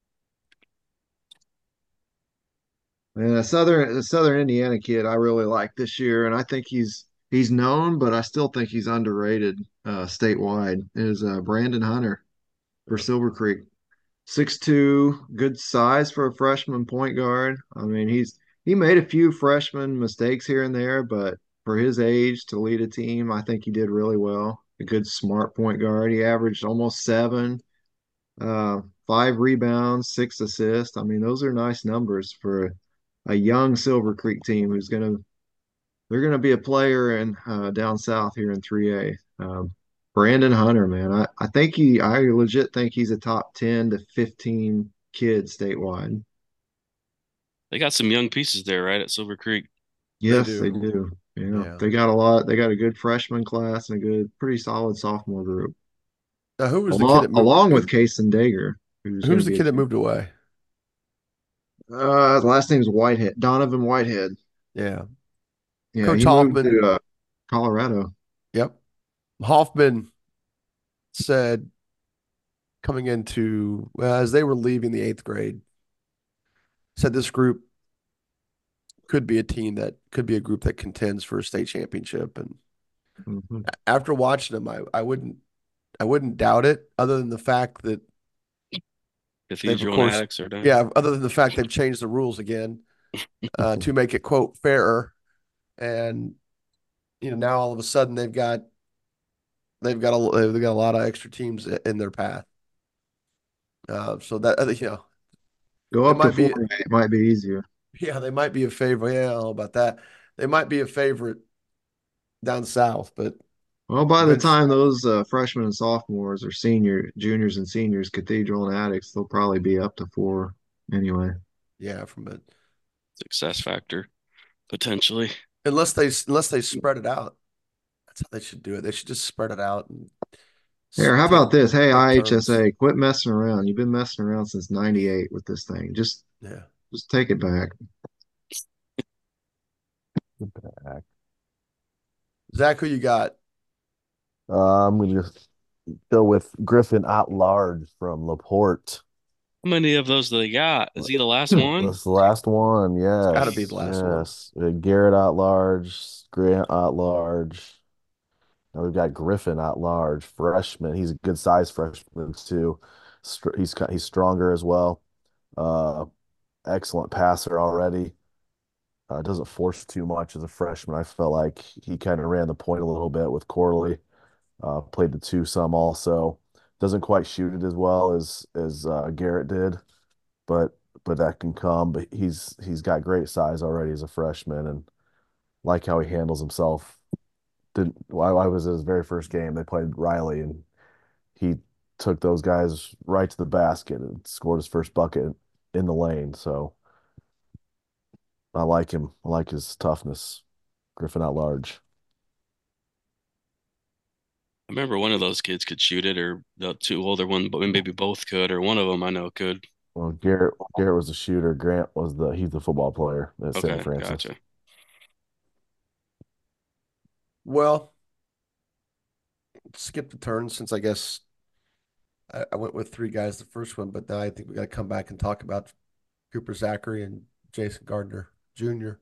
And a Southern the Southern Indiana kid I really like this year, and I think he's he's known, but I still think he's underrated uh, statewide. Is uh, Brandon Hunter for Silver Creek. Six two, good size for a freshman point guard. I mean, he's he made a few freshman mistakes here and there, but for his age to lead a team, I think he did really well. A good smart point guard. He averaged almost seven, uh, five rebounds, six assists. I mean, those are nice numbers for a young Silver Creek team who's gonna they're gonna be a player in uh, down south here in three A. Um, Brandon Hunter, man, I, I think he I legit think he's a top ten to fifteen kid statewide. They got some young pieces there, right, at Silver Creek. They Yes, they do. do. Yeah, Yeah. they got a lot. They got a good freshman class and a good, pretty solid sophomore group, Now, who was the kid along that moved? along with Who, Kason Dager, who's going to who's the be a kid that two. moved away? Uh, his last name's Whitehead, Donovan Whitehead. Yeah. Yeah, Coach he moved Hoffman. to uh, Colorado. Yep. Hoffman said coming into, well, as they were leaving the eighth grade, said this group could be a team that could be a group that contends for a state championship. And Mhm. after watching them, I, I wouldn't I wouldn't doubt it, other than the fact that they've of Cathedral and course, Addicts are done. yeah, other than the fact they've changed the rules again uh, to make it quote fairer. and you know now all of a sudden they've got they've got a they've got a lot of extra teams in their path. Uh, so that uh, you know Go they up to might be forty, it might be easier. yeah they might be a favorite. Yeah, I don't know about that. They might be a favorite down south, but Well, by the Vince, time those uh, freshmen and sophomores or senior, juniors and seniors, Cathedral and Addicts, they'll probably be up to four anyway. yeah, from it Success factor potentially. unless they unless they spread it out. That's how they should do it. They should just spread it out and Here, how take about this? Hey, take turns. I H S A, quit messing around. You've been messing around since ninety-eight with this thing. Just Yeah. just take it back. Back. Zach, who you got? Uh, I'm gonna just go with Griffin at large from Laporte. How many of those do they got? Is he the last one? That's the last one. It's got to be the Yes, last one. yes. Uh, Garrett at large, Grant at large. Now we've got Griffin at large, freshman. He's a good size freshman too. Str- He's ki- he's stronger as well. Uh, excellent passer already. Uh, doesn't force too much as a freshman. I felt like he kind of ran the point a little bit with Corley. Uh, played the two some also. Doesn't quite shoot it as well as as uh, Garrett did, but but that can come. But he's he's got great size already as a freshman, and like how he handles himself. Didn't While I was at his very first game, they played Riley, and he took those guys right to the basket and scored his first bucket in the lane. So I like him. I like his toughness. Griffin at large. I remember one of those kids could shoot it, or the two older one, but maybe both could, or one of them I know could. Well, Garrett Garrett was the shooter. Grant was the he's the football player at Saint Okay, Francis. gotcha. Well, skip the turn since I guess I, I went with three guys the first one, but now I think we got to come back and talk about Cooper Zachary and Jason Gardner Junior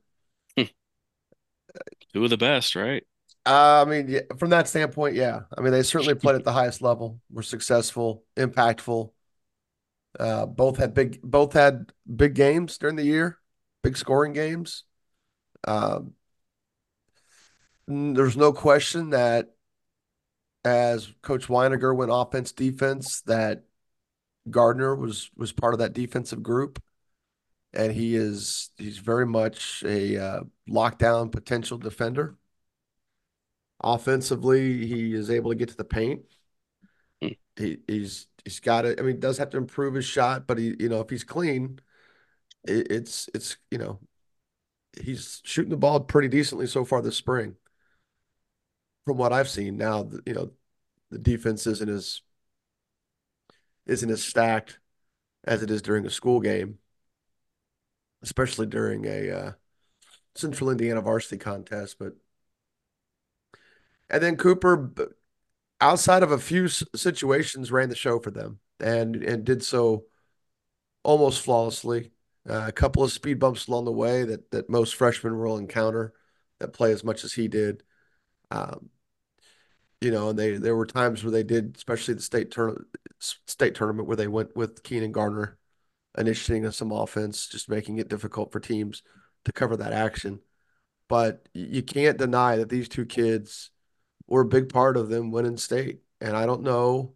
Two of the best, right? Uh, I mean, yeah, from that standpoint, yeah. I mean, they certainly played at the highest level, were successful, impactful. Uh, both had big, both had big games during the year, big scoring games. Um, there's no question that as Coach Weiniger went offense defense, that Gardner was was part of that defensive group, and he is he's very much a uh, lockdown potential defender. Offensively, he is able to get to the paint. Hmm. He, he's he's got it. I mean, he does have to improve his shot, but he, you know, if he's clean, it, it's it's you know, he's shooting the ball pretty decently so far this spring, from what I've seen. Now, you know, the defense isn't as isn't as stacked as it is during a school game, especially during a uh, Central Indiana varsity contest. But and then Cooper, outside of a few situations, ran the show for them and and did so almost flawlessly. Uh, a couple of speed bumps along the way that that most freshmen will encounter that play as much as he did. Um, you know, and they there were times where they did, especially the state tournament state tournament where they went with Keenan Gardner initiating some offense, just making it difficult for teams to cover that action. But you can't deny that these two kids were a big part of them winning state. And I don't know,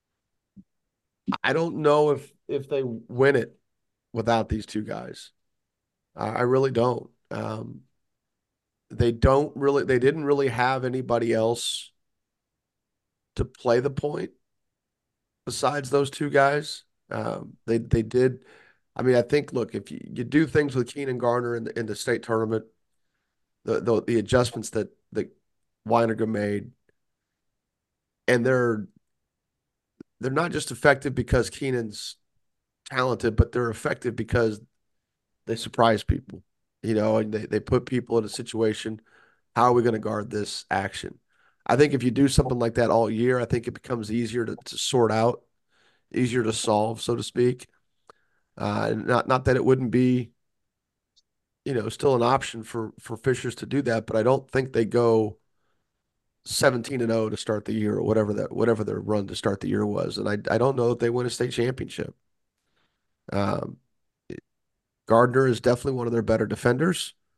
I don't know if if they win it without these two guys. I, I really don't. Um, they don't really, they didn't really have anybody else to play the point besides those two guys. Um, they they did. I mean, I think look, if you, you do things with Keenan Garner in the in the state tournament, the the, the adjustments that that Weininger made, and they're they're not just effective because Keenan's talented, but they're effective because they surprise people. You know, and they, they put people in a situation. How are we going to guard this action? I think if you do something like that all year, I think it becomes easier to, to sort out, easier to solve, so to speak. Uh, and not not that it wouldn't be, you know, still an option for for Fishers to do that, but I don't think they go seventeen and oh to start the year or whatever that whatever their run to start the year was. And I I don't know if they win a state championship. Um, Gardner is definitely one of their better defenders.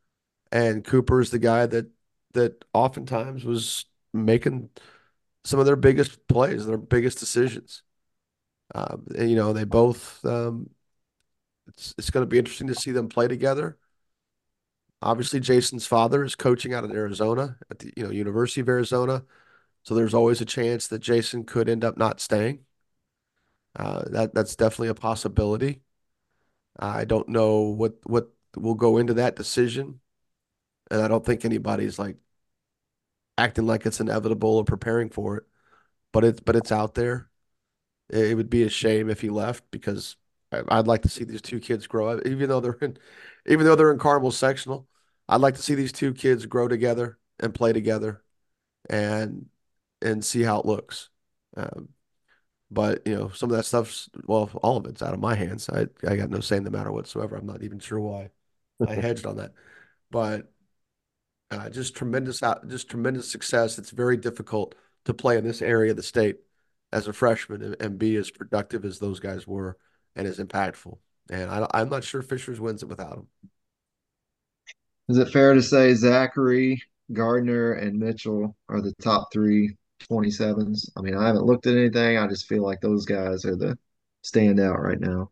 And Cooper is the guy that that oftentimes was making some of their biggest plays, their biggest decisions. Um, and, you know, they both. Um, it's it's going to be interesting to see them play together. Obviously, Jason's father is coaching out in Arizona at the you know University of Arizona, so there's always a chance that Jason could end up not staying. Uh, that that's definitely a possibility. I don't know what what will go into that decision, and I don't think anybody's like acting like it's inevitable or preparing for it. But it's but it's out there. It, it would be a shame if he left because I, I'd like to see these two kids grow up, even though they're in, even though they're in Carmel sectional. I'd like to see these two kids grow together and play together and and see how it looks. Um, but you know, some of that stuff's well, all of it's out of my hands. I I got no say in the matter whatsoever. I'm not even sure why I hedged on that. But uh, just tremendous out, just tremendous success. It's very difficult to play in this area of the state as a freshman and, and be as productive as those guys were and as impactful. And I, I'm not sure Fishers wins it without him. Is it fair to say Zachary, Gardner, and Mitchell are the top three twenty-sevens? I mean, I haven't looked at anything. I just feel like those guys are the standout right now.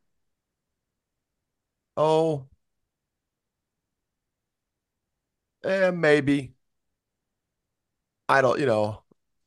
Oh, eh, maybe. I don't, you know,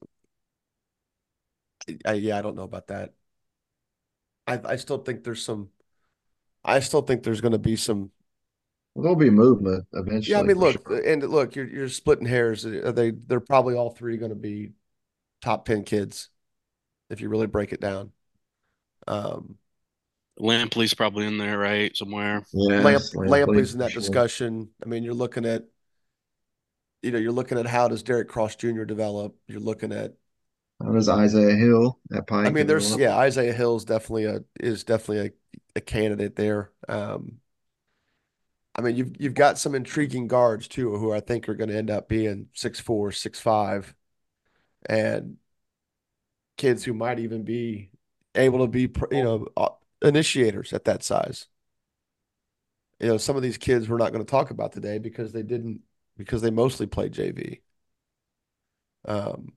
I, yeah, I don't know about that. I, I still think there's some, I still think there's going to be some. Well, there'll be movement Yeah, I eventually mean, for look, sure. and look, you're you're splitting hairs. Are they they're probably all three going to be top ten kids if you really break it down. Um, Lampley's probably in there, right? Somewhere. Lamp Yes, Lampley Lampley's in for that sure. discussion. I mean, you're looking at, you know, you're looking at how does Derek Cross Junior develop? You're looking at, How does Isaiah Hill at I mean, Pike there's develop? yeah, Isaiah Hill's definitely a is definitely a, a candidate there. Um, I mean, you've you've got some intriguing guards too, who I think are going to end up being six four, six five, and kids who might even be able to be, you know, uh, initiators at that size. You know, some of these kids we're not going to talk about today because they didn't because they mostly played J V. Um,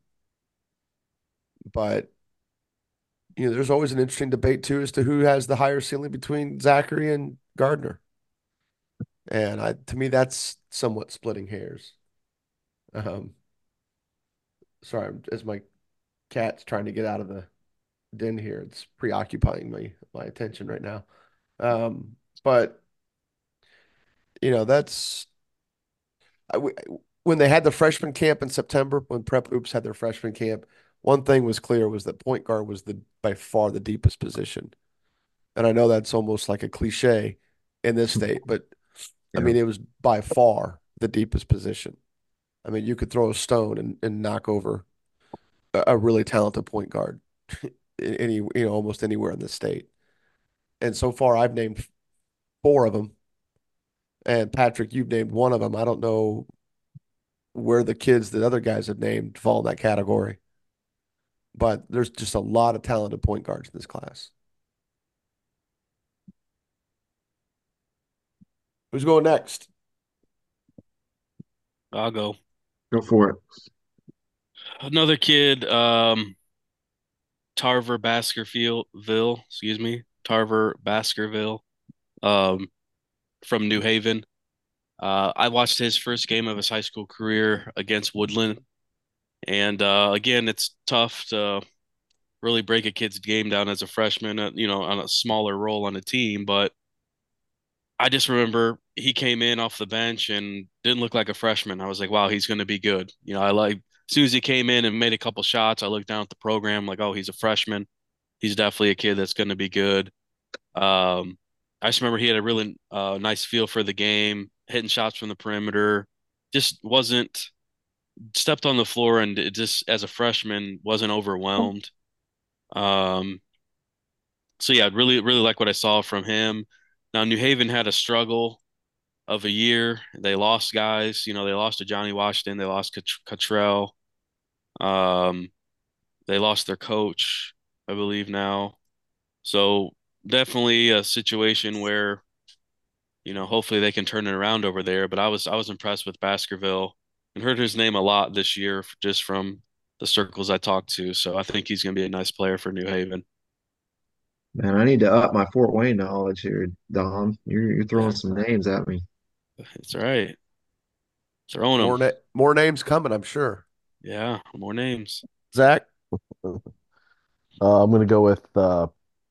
but you know, there's always an interesting debate too as to who has the higher ceiling between Zachary and Gardner. And I, to me, that's somewhat splitting hairs. Um, sorry, as my cat's trying to get out of the den here, it's preoccupying me, my attention right now. Um, but you know, that's I, when they had the freshman camp in September, when Prep Hoops had their freshman camp, one thing was clear was that point guard was the by far the deepest position. And I know that's almost like a cliche in this state, but I Yeah. mean, it was by far the deepest position. I mean, you could throw a stone and, and knock over a, a really talented point guard any, you know, almost anywhere in the state. And so far, I've named four of them. And Patrick, you've named one of them. I don't know where the kids that other guys have named fall in that category, but there's just a lot of talented point guards in this class. Who's going next? I'll go. Go for it. Another kid, um, Tarver Baskerville, excuse me, Tarver Baskerville, um, from New Haven. Uh, I watched his first game of his high school career against Woodland, and uh, again, it's tough to really break a kid's game down as a freshman, uh, you know, on a smaller role on a team. But I just remember he came in off the bench and didn't look like a freshman. I was like, wow, he's going to be good. You know, I like as soon as he came in and made a couple shots, I looked down at the program like, oh, he's a freshman. He's definitely a kid that's going to be good. Um, I just remember he had a really uh, nice feel for the game, hitting shots from the perimeter. Just wasn't stepped on the floor and it just as a freshman wasn't overwhelmed. Um, so yeah, really, really like what I saw from him. Now New Haven had a struggle of a year. They lost guys. You know, they lost to Johnny Washington. They lost Cottrell. Um, they lost their coach, I believe now. So definitely a situation where you know, hopefully they can turn it around over there. But I was I was impressed with Baskerville and heard his name a lot this year just from the circles I talked to. So I think he's going to be a nice player for New Haven. Man, I need to up my Fort Wayne knowledge here, Dom. You're you're throwing Yeah, some names at me. it's all right. Throwing More them. na more names coming, I'm sure. Yeah, more names. Zach, Uh, I'm gonna go with uh,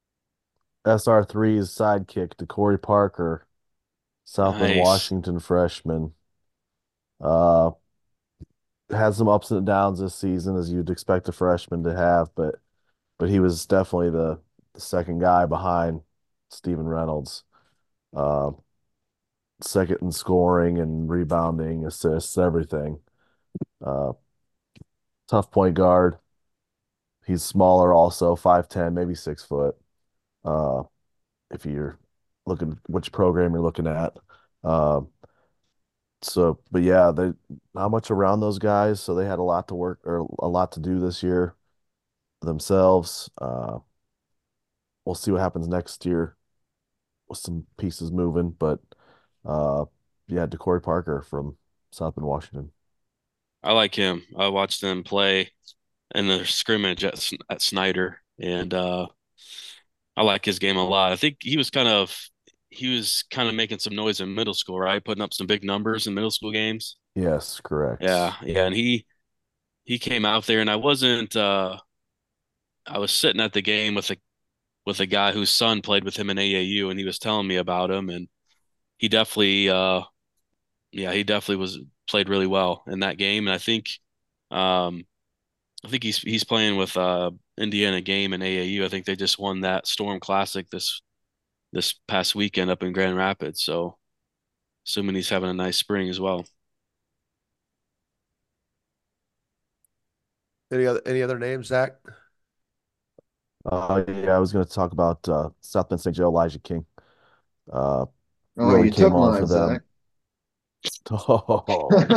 S R three's sidekick, DeCorey Parker, Southland Nice. Washington freshman. Uh, had some ups and downs this season, as you'd expect a freshman to have, but but he was definitely the, the second guy behind Stephen Reynolds. Uh, Second in scoring and rebounding, assists, everything. Uh, Tough point guard. He's smaller also, five ten, maybe six foot. Uh, if you're looking which program you're looking at. Um, so, but yeah, they not much around those guys, so they had a lot to work or a lot to do this year themselves. Uh, we'll see what happens next year with some pieces moving, but uh, yeah, DeCorey Parker from South Bend, Washington. I like him. I watched them play in the scrimmage at at Snyder, and uh, I like his game a lot. I think he was kind of he was kind of making some noise in middle school, right? Putting up some big numbers in middle school games. Yes, Yeah, correct. yeah, and he he came out there, and I wasn't. Uh, I was sitting at the game with a with a guy whose son played with him in A A U, and he was telling me about him, and he definitely, uh, yeah, he definitely was played really well in that game, and I think, um, I think he's he's playing with uh Indiana game in A A U. I think they just won that Storm Classic this this past weekend up in Grand Rapids, so assuming he's having a nice spring as well. any other any other names, Zach? Uh, yeah, I was going to talk about uh, South Bend Saint Joe, Elijah King. Uh, Oh, really you came took on mine, for Zach. them. Oh,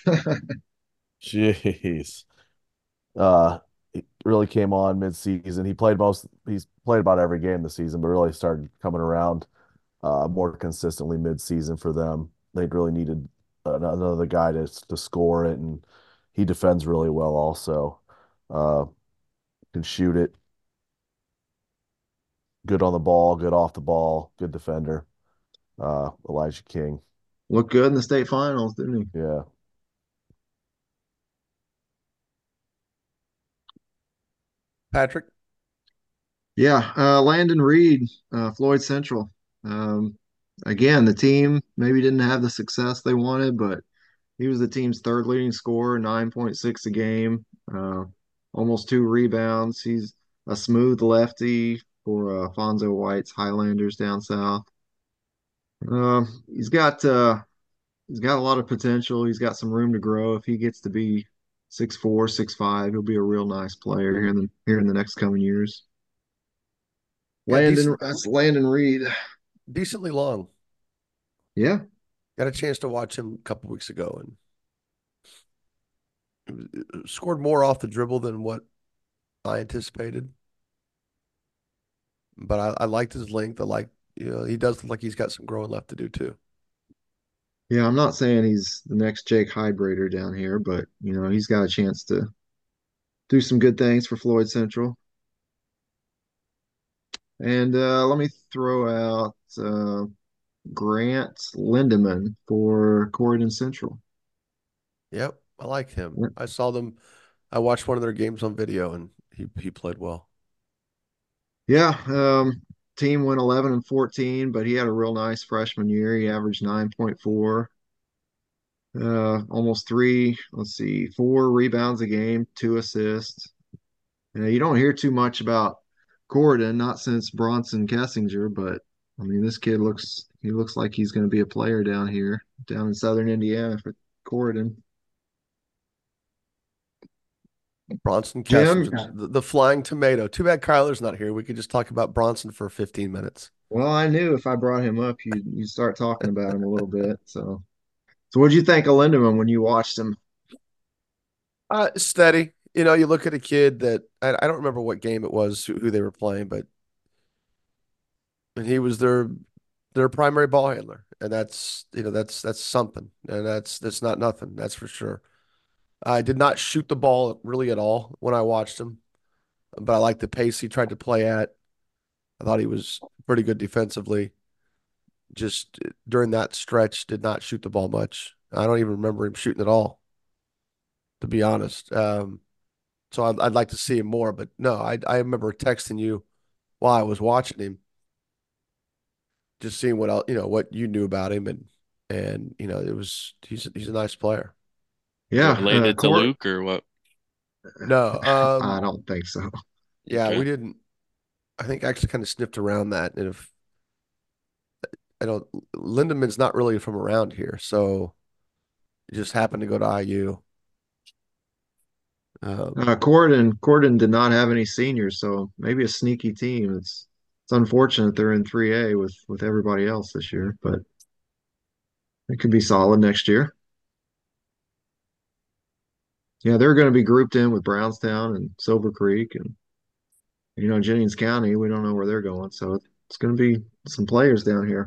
jeez. Uh, he really came on mid-season. He played most, he's played about every game this season, but really started coming around uh, more consistently mid-season for them. They really needed another guy to to score it, and he defends really well also. Uh, can shoot it, good on the ball, good off the ball, good defender. Uh, Elijah King. Looked good in the state finals, didn't he? Yeah. Patrick? Yeah, uh, Landon Reed, uh, Floyd Central. Um, again, the team maybe didn't have the success they wanted, but he was the team's third leading scorer, nine point six a game, uh, almost two rebounds. He's a smooth lefty for uh, Fonzo White's Highlanders down south. Uh, he's got uh, he's got a lot of potential. He's got some room to grow. If he gets to be six four, six five, he'll be a real nice player here in the here in the next coming years. Yeah, Landon, decent, that's Landon Reed. decently long. Yeah, Got a chance to watch him a couple weeks ago and it was- it scored more off the dribble than what I anticipated. But I, I liked his length. I like, you know, he does look like he's got some growing left to do too. yeah. I'm not saying he's the next Jake Hydrator down here, but you know he's got a chance to do some good things for Floyd Central. And uh, let me throw out uh, Grant Lindemann for Corydon Central. Yep, I like him. Yeah, I saw them. I watched one of their games on video and he he played well. yeah, um, team went eleven and fourteen, but he had a real nice freshman year. He averaged nine point four, uh, almost three, let's see, four rebounds a game, two assists. You know, you don't hear too much about Corydon, not since Bronson Kessinger, but I mean, this kid looks he looks like he's going to be a player down here, down in Southern Indiana for Corydon. Bronson Jim, Kessinger, the, the flying tomato. Too bad Kyler's not here. We could just talk about Bronson for fifteen minutes. well, I knew if I brought him up, you you start talking about him a little bit. So, so what did you think of Lindemann when you watched him? Uh, steady. You know, you look at a kid that I, I don't remember what game it was, who, who they were playing, but and he was their their primary ball handler, and that's you know that's that's something, and that's that's not nothing. That's for sure. I did not shoot the ball really at all when I watched him, but I liked the pace he tried to play at. I thought he was pretty good defensively. Just during that stretch, did not shoot the ball much. I don't even remember him shooting at all, to be honest. Um, so I'd, I'd like to see him more, but no, I I remember texting you while I was watching him, just seeing what else, you know, what you knew about him, and and you know, it was he's he's a nice player. Is it Yeah, uh, related to Court. Luke or what? No, I um, don't think so. yeah, we Okay. didn't. I think I actually kind of sniffed around that, and if I don't, Lindemann's not really from around here, so he just happened to go to I U. Um, Uh, Corden, Corden did not have any seniors, so maybe a sneaky team. It's it's unfortunate they're in three A with with everybody else this year, but it could be solid next year. Yeah, they're going to be grouped in with Brownstown and Silver Creek, and you know Jennings County. We don't know where they're going, so it's going to be some players down here.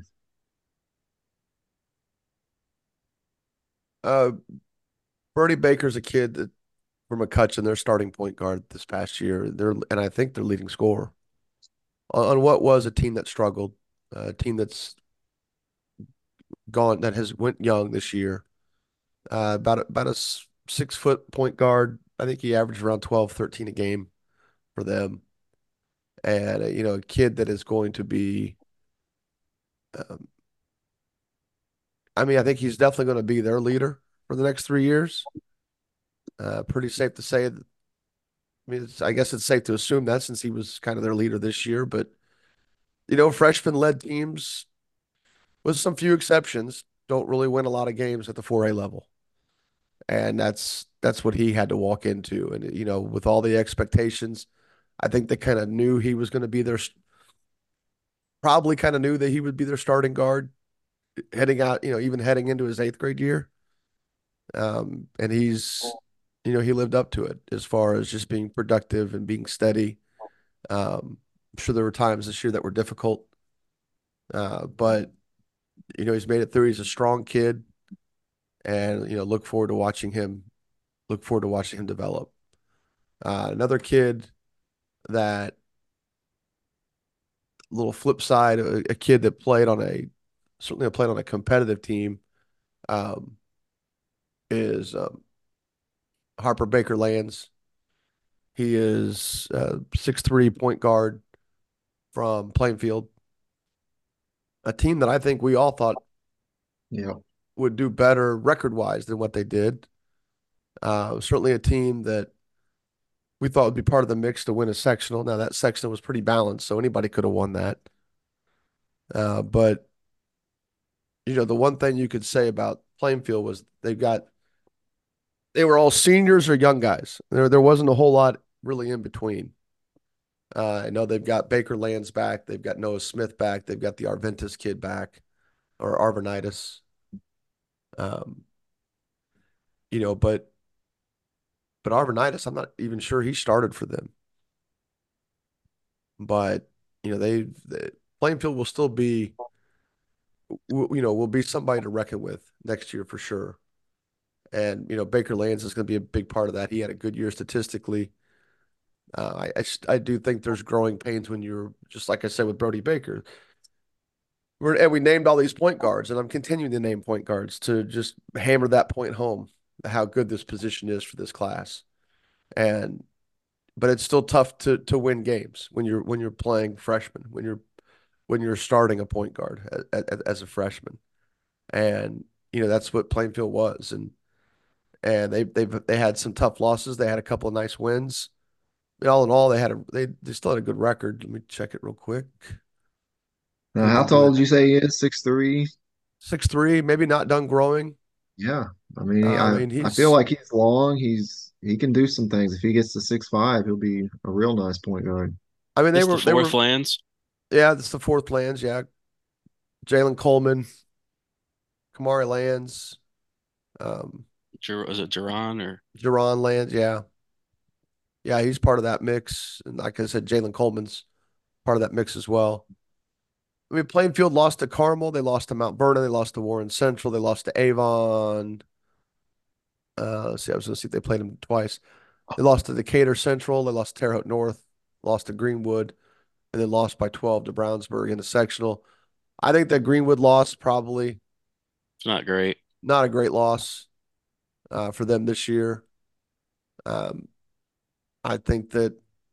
uh, Brody Baker's a kid that from McCutcheon, their starting point guard this past year. They're and I think they're leading scorer on, on what was a team that struggled, a team that's gone that has went young this year. Uh, about a, about a s- six foot point guard. I think he averaged around twelve, thirteen a game for them. And uh, you know, a kid that is going to be. Um, I mean, I think he's definitely going to be their leader for the next three years. Uh, pretty safe to say. That, I mean, it's, I guess it's safe to assume that since he was kind of their leader this year. But you know, freshman-led teams, with some few exceptions, don't really win a lot of games at the four A level. And that's that's what he had to walk into. And you know, with all the expectations, I think they kind of knew he was going to be their probably kind of knew that he would be their starting guard heading out, you know, even heading into his eighth grade year. Um, and he's, you know, he lived up to it as far as just being productive and being steady. Um, I'm sure there were times this year that were difficult, uh, but you know, he's made it through. He's a strong kid, and you know, look forward to watching him. Look forward to watching him develop. Uh, another kid that little flip side, a, a kid that played on a certainly played on a competitive team, um, is um, Harper Baker Lands. He is a six three point guard from Plainfield, a team that I think we all thought Yeah. would do better record wise than what they did. Uh, certainly a team that we thought would be part of the mix to win a sectional. Now that sectional was pretty balanced, so anybody could have won that. Uh, but you know, the one thing you could say about Plainfield was they've got they were all seniors or young guys. There there wasn't a whole lot really in between. Uh, I know they've got Baker Lands back, they've got Noah Smith back, they've got the Arventus kid back or Arvanitis. Um, you know, but but Arvanitis, I'm not even sure he started for them. But you know, they, they Plainfield will still be you know will be somebody to reckon with next year for sure. And you know, Baker Lands is going to be a big part of that. He had a good year statistically. Uh, I, I I do think there's growing pains when you're just like I said with Brody Baker. We're, and we named all these point guards, and I'm continuing to name point guards to just hammer that point home how good this position is for this class. And but it's still tough to to win games when you're when you're playing freshman, when you're when you're starting a point guard as, as a freshman. And you know that's what Plainfield was, and and they they've they had some tough losses. They had a couple of nice wins. But all in all, they had a they they still had a good record. Let me check it real quick. Now, They've how been doing tall did you say he is? Six three. six three, maybe not done growing. Yeah. I mean, Uh, I I mean, I feel he's like he's long. He's he can do some things. If he gets to six five, he'll be a real nice point guard. I mean they This the were they fourth were lands. yeah, that's the fourth lands, yeah. Jalen Coleman, Kamari Lands, um, Ger- is it Duran or Jerron Lands, yeah. Yeah, he's part of that mix. And like I said, Jalen Coleman's part of that mix as well. I mean, Plainfield lost to Carmel. They lost to Mount Vernon. They lost to Warren Central. They lost to Avon. Uh, let's see, I was going to see if they played them twice. They lost to Decatur Central. They lost to Terre Haute North. Lost to Greenwood, and then lost by twelve to Brownsburg in the sectional. I think that Greenwood loss probably It's not great. not a great loss uh, for them this year. Um, I think that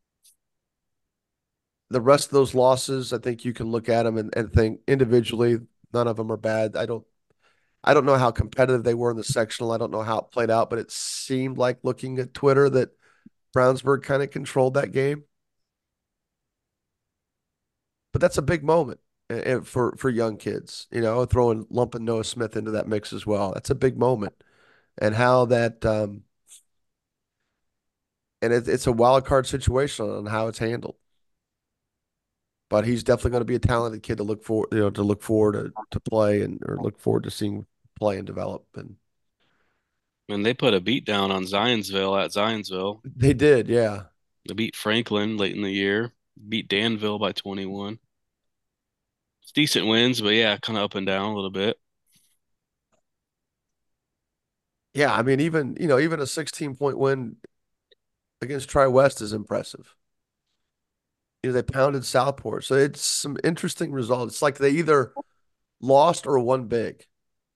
the rest of those losses, I think you can look at them and, and think individually, none of them are bad. I don't, I don't know how competitive they were in the sectional. I don't know how it played out, but it seemed like looking at Twitter that Brownsburg kind of controlled that game. But that's a big moment eh, eh, for for young kids, you know, throwing lumping Noah Smith into that mix as well. That's a big moment, and how that um, and it, it's a wild card situation on how it's handled. But he's definitely going to be a talented kid to look for, you know, to look forward to to play and or look forward to seeing play and develop. And And they put a beat down on Zionsville at Zionsville. they did, yeah, They beat Franklin late in the year, beat Danville by twenty-one. It's decent wins, but yeah, kind of up and down a little bit. yeah. I mean, even you know, even a sixteen point win against Tri West is impressive. You know, they pounded Southport, so it's some interesting results. It's like they either lost or won big.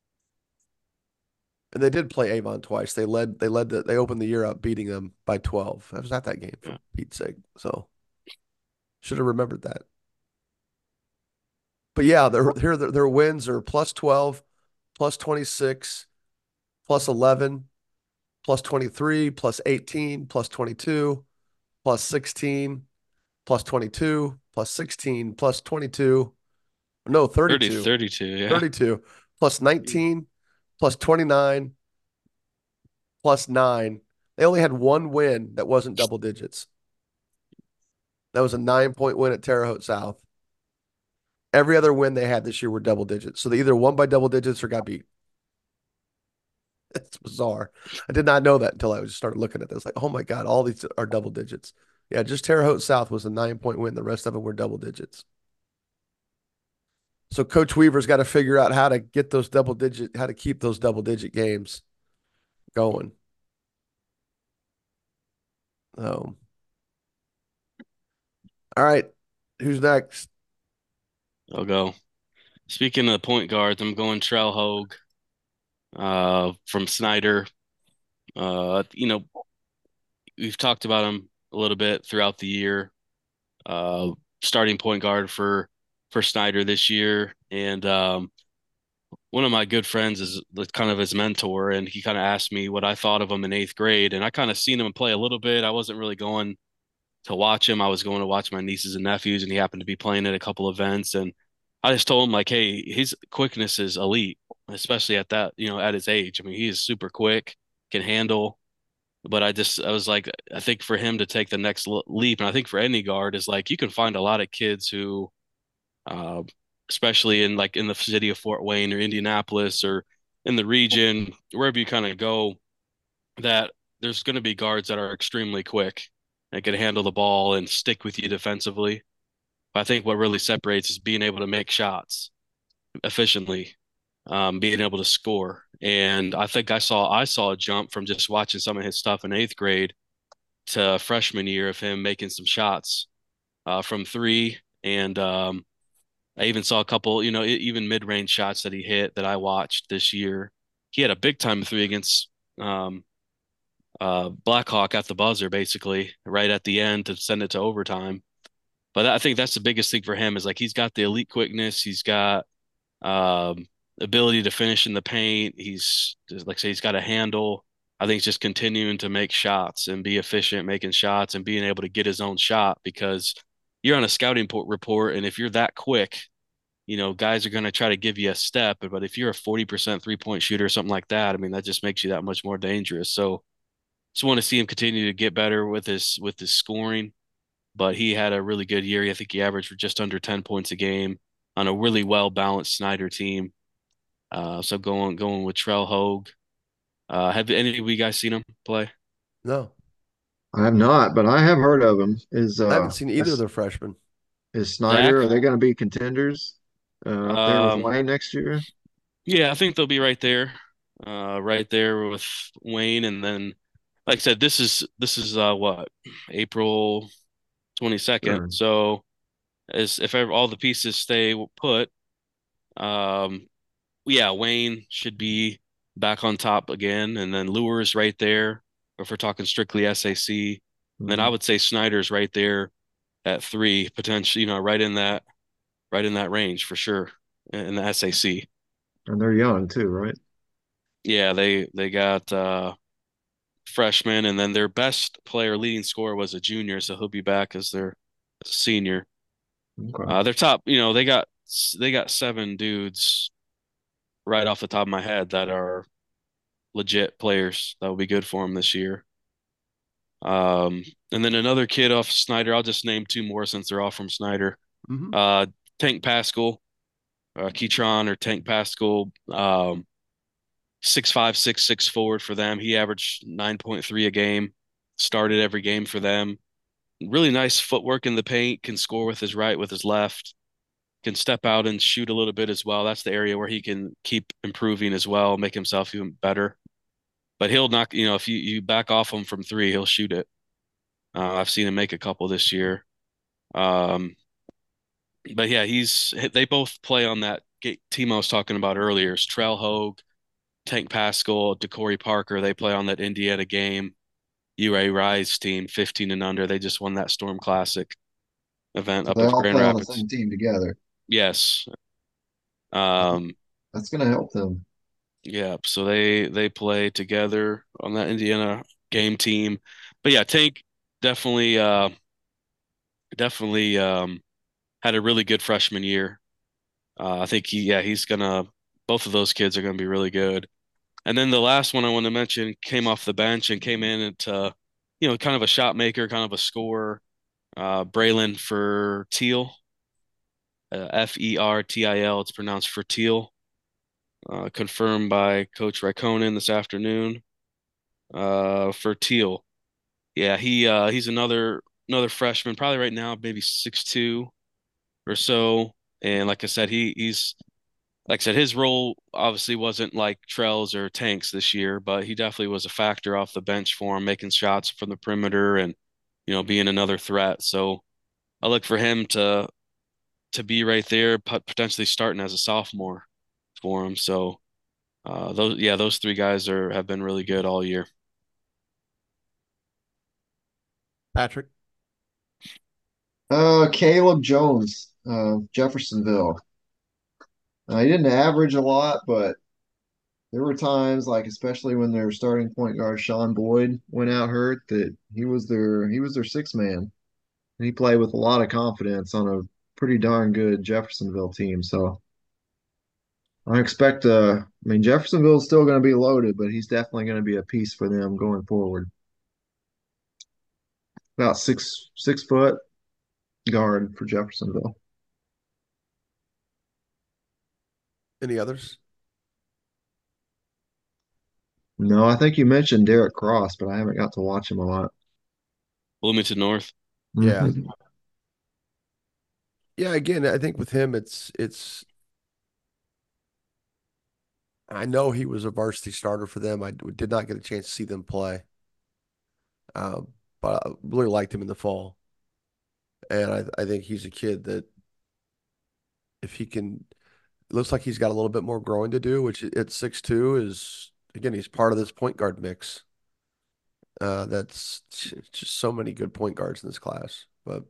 And they did play Avon twice. They led they led the they opened the year up beating them by twelve. I was at that game for Yeah. Pete's sake. So should have remembered that. But yeah, their here their, their wins are plus twelve, plus twenty-six, plus eleven, plus twenty-three, plus eighteen, plus twenty-two, plus sixteen, plus twenty-two, plus sixteen, plus twenty-two. No, thirty, thirty-two. thirty-two, yeah. thirty-two, plus nineteen, plus twenty-nine, plus nine. They only had one win that wasn't double digits. That was a nine point win at Terre Haute South. Every other win they had this year were double digits. So they either won by double digits or got beat. It's bizarre. I did not know that until I just started looking at this. Like, oh my God, all these are double digits. Yeah, just Terre Haute South was a nine point win. The rest of them were double digits. So Coach Weaver's got to figure out how to get those double digit, how to keep those double digit games going. Oh, all right. Who's next? I'll go. Speaking of point guards, I'm going Trell Hogue uh, from Snyder. Uh, you know, we've talked about him a little bit throughout the year. Uh, starting point guard for for Snyder this year, and um, one of my good friends is kind of his mentor, and he kind of asked me what I thought of him in eighth grade, and I kind of seen him play a little bit. I wasn't really going to watch him. I was going to watch my nieces and nephews, and he happened to be playing at a couple events, and I just told him like, hey, his quickness is elite, especially at that, you know, at his age. I mean, he is super quick, can handle. But I just, I was like, I think for him to take the next leap, and I think for any guard is like, you can find a lot of kids who, uh, especially in like in the city of Fort Wayne or Indianapolis or in the region, wherever you kind of go, that there's going to be guards that are extremely quick and can handle the ball and stick with you defensively. But I think what really separates is being able to make shots efficiently, um, being able to score. And I think I saw I saw a jump from just watching some of his stuff in eighth grade to freshman year of him making some shots uh, from three. And um, I even saw a couple, you know, e- even mid-range shots that he hit that I watched this year. He had a big time three against um, uh, Blackhawk at the buzzer, basically, right at the end to send it to overtime. But I think that's the biggest thing for him is like he's got the elite quickness, he's got um, ability to finish in the paint. He's like I say, he's got a handle. I think he's just continuing to make shots and be efficient making shots and being able to get his own shot because you're on a scouting report, and if you're that quick, you know, guys are going to try to give you a step. But if you're a forty percent three point shooter or something like that, I mean, that just makes you that much more dangerous. So just want to see him continue to get better with his with his scoring. But he had a really good year. I think he averaged just under ten points a game on a really well balanced Snyder team. Uh, so going going with Trell Hogue. Uh, have any of you guys seen him play? No, I have not, but I have heard of him. Is I haven't uh seen either of is, their freshmen. is Snyder? Zach? Are they going to be contenders? uh, up there with Um, Wayne next year? yeah, I think they'll be right there, uh, right there with Wayne. And then, like I said, this is this is uh, what April twenty-second. Sure. So as if ever, all the pieces stay put, um, yeah, Wayne should be back on top again, and then Lure's right there. If we're talking strictly S A C, then I Mhm. would say Snyder's right there at three, potentially, you know, right in that right in that range for sure in the S A C. And they're young too, right? Yeah, they they got uh freshmen, and then their best player, leading scorer, was a junior, so he'll be back as their as a senior. Okay. Uh, their top, you know, they got they got seven dudes right off the top of my head that are legit players that will be good for them this year. Um, and then another kid off Snyder. I'll just name two more since they're all from Snyder. Hmm. Uh, Tank Pascal, uh, Keytron or Tank Pascal. Um, six five, six six forward for them. He averaged nine point three a game. Started every game for them. Really nice footwork in the paint. Can score with his right, with his left. Can step out and shoot a little bit as well. That's the area where he can keep improving as well, make himself even better. But he'll knock, you know, if you, you back off him from three, he'll shoot it. Uh, I've seen him make a couple this year. Um, but yeah, he's they both play on that team I was talking about earlier. It's Trell Hogue, Tank Pascal, DeCorey Parker. They play on that Indiana game. U A Rise team, fifteen and under. They just won that Storm Classic event So up they in all Grand play on the Rapids. same team together. Yes. Uh, Um, That's going to help them. yeah, so they they play together on that Indiana game team. But yeah, Tank definitely uh definitely um had a really good freshman year. Uh, I think he yeah, he's gonna both of those kids are gonna be really good. And then the last one I want to mention came off the bench and came in into, you know, kind of a shot maker, kind of a scorer. Uh, Braylon for Teal, uh, F E R T I L. It's pronounced for Teal. Uh, confirmed by Coach Raikkonen this afternoon. Uh, for Teal, yeah, he uh, he's another another freshman, probably right now maybe six two or so. And like I said, he he's like I said, his role obviously wasn't like Trell's or Tank's this year, but he definitely was a factor off the bench for him, making shots from the perimeter and, you know, being another threat. So I look for him to to be right there, potentially starting as a sophomore for him. So uh, those, yeah, those three guys are have been really good all year. Patrick. Uh, Caleb Jones, uh, Jeffersonville. Uh, he didn't average a lot, but there were times, like especially when their starting point guard Sean Boyd went out hurt, that he was their he was their sixth man, and he played with a lot of confidence on a pretty darn good Jeffersonville team. So I expect, uh, I mean, Jeffersonville's still going to be loaded, but he's definitely going to be a piece for them going forward. About six six foot guard for Jeffersonville. Any others? No, I think you mentioned Derek Cross, but I haven't got to watch him a lot. Bloomington North. Yeah. Mhm. Yeah, again, I think with him, it's it's. I know he was a varsity starter for them. I did not get a chance to see them play, um, but I really liked him in the fall, and I I think he's a kid that if he can, it looks like he's got a little bit more growing to do, which at six two is again he's part of this point guard mix. Uh, that's just so many good point guards in this class, but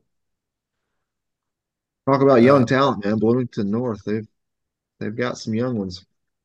Talk about young uh, talent, man. Bloomington North, they've they've got some young ones.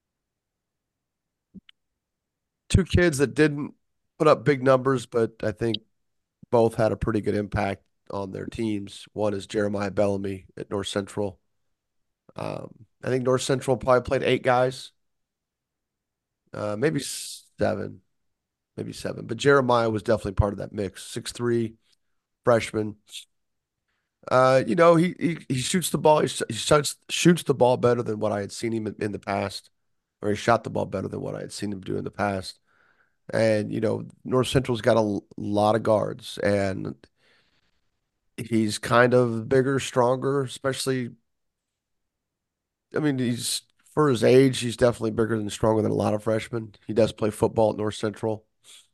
two kids that didn't put up big numbers, but I think both had a pretty good impact on their teams. One is Jeremiah Bellamy at North Central. Um, I think North Central probably played eight guys, uh, maybe seven, maybe seven. But Jeremiah was definitely part of that mix. Six three freshman. Uh, you know, he he he shoots the ball. He, sh- he shoots shoots the ball better than what I had seen him in, in the past, or he shot the ball better than what I had seen him do in the past. And you know, North Central's got a l- lot of guards, and he's kind of bigger, stronger, especially I mean, he's for his age, he's definitely bigger and stronger than a lot of freshmen. He does play football at North Central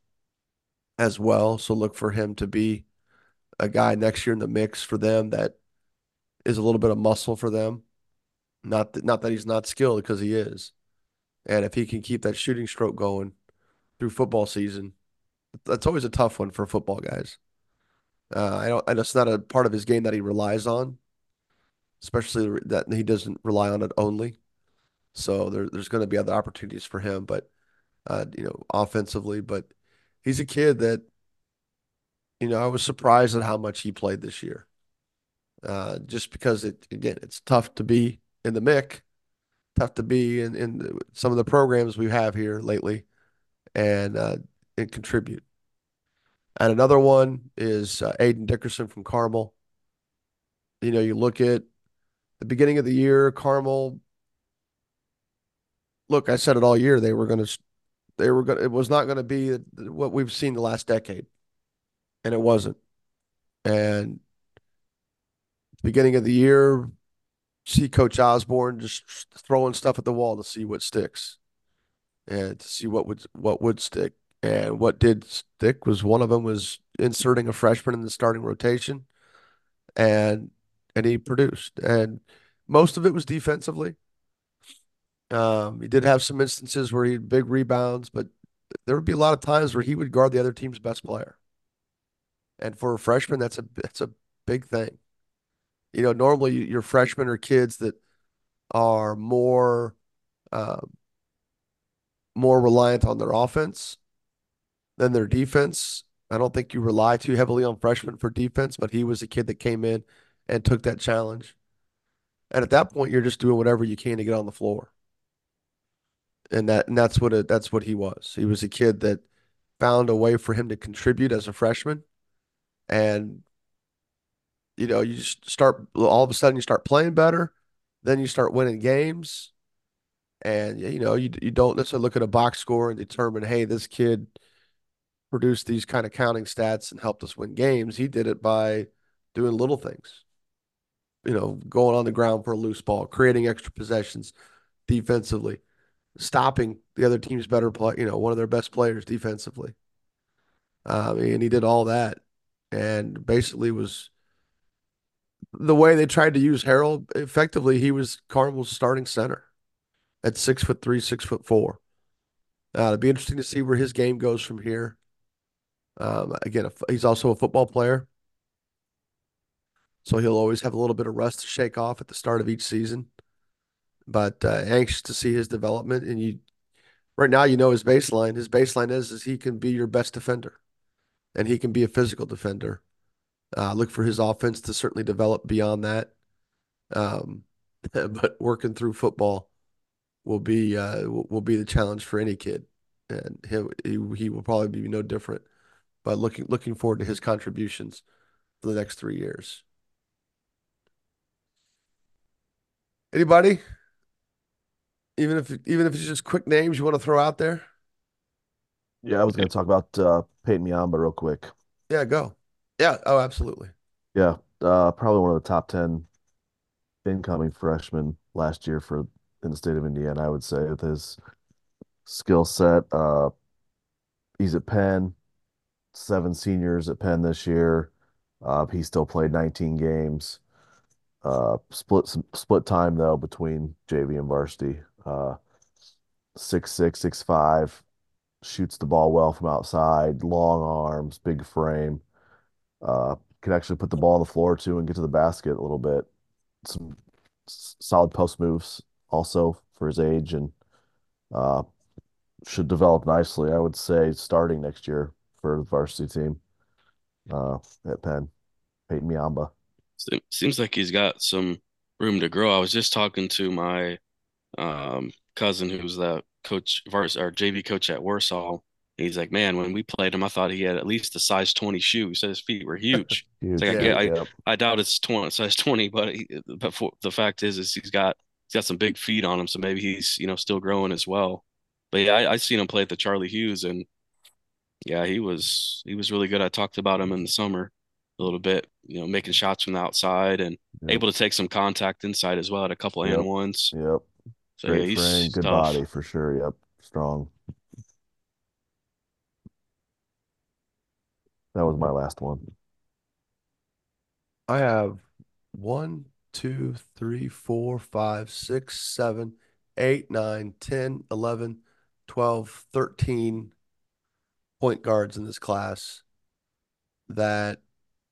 as well, so look for him to be a guy next year in the mix for them that is a little bit of muscle for them. Not that, not that he's not skilled because he is. And if he can keep that shooting stroke going through football season, that's always a tough one for football guys. Uh, I don't, and it's not a part of his game that he relies on, especially that he doesn't rely on it only. So there, there's going to be other opportunities for him, but uh, you know, offensively. But he's a kid that, you know, I was surprised at how much he played this year. Uh, just because it again, it's tough to be in the mic, tough to be in in some of the programs we have here lately, and uh, and contribute. And another one is uh, Aiden Dickerson from Carmel. You know, you look at the beginning of the year, Carmel. Look, I said it all year. They were going to, they were going. It was not going to be what we've seen the last decade, and it wasn't. And beginning of the year, see Coach Osborne just throwing stuff at the wall to see what sticks and to see what would what would stick. And what did stick was one of them was inserting a freshman in the starting rotation, and and he produced. And most of it was defensively. Um, he did have some instances where he had big rebounds, but there would be a lot of times where he would guard the other team's best player. And for a freshman, that's a that's a big thing. You know, normally your freshmen are kids that are more uh, more reliant on their offense than their defense. I don't think you rely too heavily on freshmen for defense, but he was a kid that came in and took that challenge. And at that point, you're just doing whatever you can to get on the floor. And that and that's what it, that's what he was. He was a kid that found a way for him to contribute as a freshman. And you know, you just start all of a sudden you start playing better, then you start winning games. And you know, you you don't necessarily look at a box score and determine, hey, this kid produced these kind of counting stats and helped us win games. He did it by doing little things, you know, going on the ground for a loose ball, creating extra possessions defensively, stopping the other team's better play, you know, one of their best players defensively. Um, and he did all that and basically was the way they tried to use Harold effectively. He was Carmel's starting center at six foot three, six foot four. Uh, it'd be interesting to see where his game goes from here. Um, again, he's also a football player, so he'll always have a little bit of rust to shake off at the start of each season. But uh, anxious to see his development. And you, right now, you know his baseline. His baseline is is he can be your best defender, and he can be a physical defender. Uh, look for his offense to certainly develop beyond that. Um, but working through football will be uh, will, will be the challenge for any kid, and him he, he will probably be no different. But looking looking forward to his contributions for the next three years. Anybody? Even if even if it's just quick names you want to throw out there? Yeah, I was going to talk about uh, Peyton Miamba real quick. Yeah, go. Yeah. Oh, absolutely. Yeah, uh, probably one of the top ten incoming freshmen last year for in the state of Indiana, I would say, with his skill set. Uh, he's at Penn, seven seniors at Penn this year. Uh, he still played nineteen games. Uh, split split time though between J V and varsity. Uh, six six, six five, shoots the ball well from outside, long arms, big frame. Uh, can actually put the ball on the floor too and get to the basket a little bit. Some solid post moves also for his age, and uh, should develop nicely, I would say, starting next year for the varsity team uh, at Penn. Peyton Miamba. Seems like he's got some room to grow. I was just talking to my um, cousin who's the coach, vars or J V coach at Warsaw. He's like, man, when we played him, I thought he had at least a size twenty shoe. He said his feet were huge. It's Huge like I Yeah. get, I, Yep. I doubt it's twenty, size twenty, but he, but for, the fact is, is he's got he's got some big feet on him, so maybe he's you know still growing as well. But yeah, I, I seen him play at the Charlie Hughes, and yeah, he was he was really good. I talked about him in the summer. a little bit, you know, making shots from the outside and Yep. able to take some contact inside as well at a couple Yep. and ones. Yep. So yeah, Great he's frame, good tough. body for sure. Yep. Strong. That was my last one. I have one, two, three, four, five, six, seven, eight, nine, ten, eleven, twelve, thirteen point guards in this class that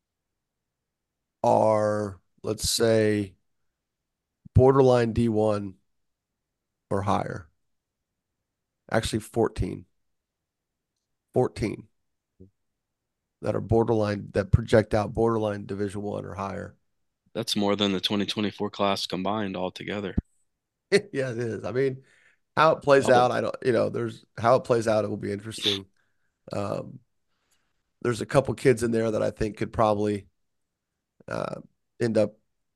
are, let's say, borderline D one or higher. Actually, fourteen. fourteen that are borderline, that project out borderline Division One or higher. That's more than the twenty twenty-four class combined altogether. Yeah, it is. I mean, how it plays Double. out, I don't, you know, there's how it plays out, it will be interesting. Um, there's a couple kids in there that I think could probably uh, end up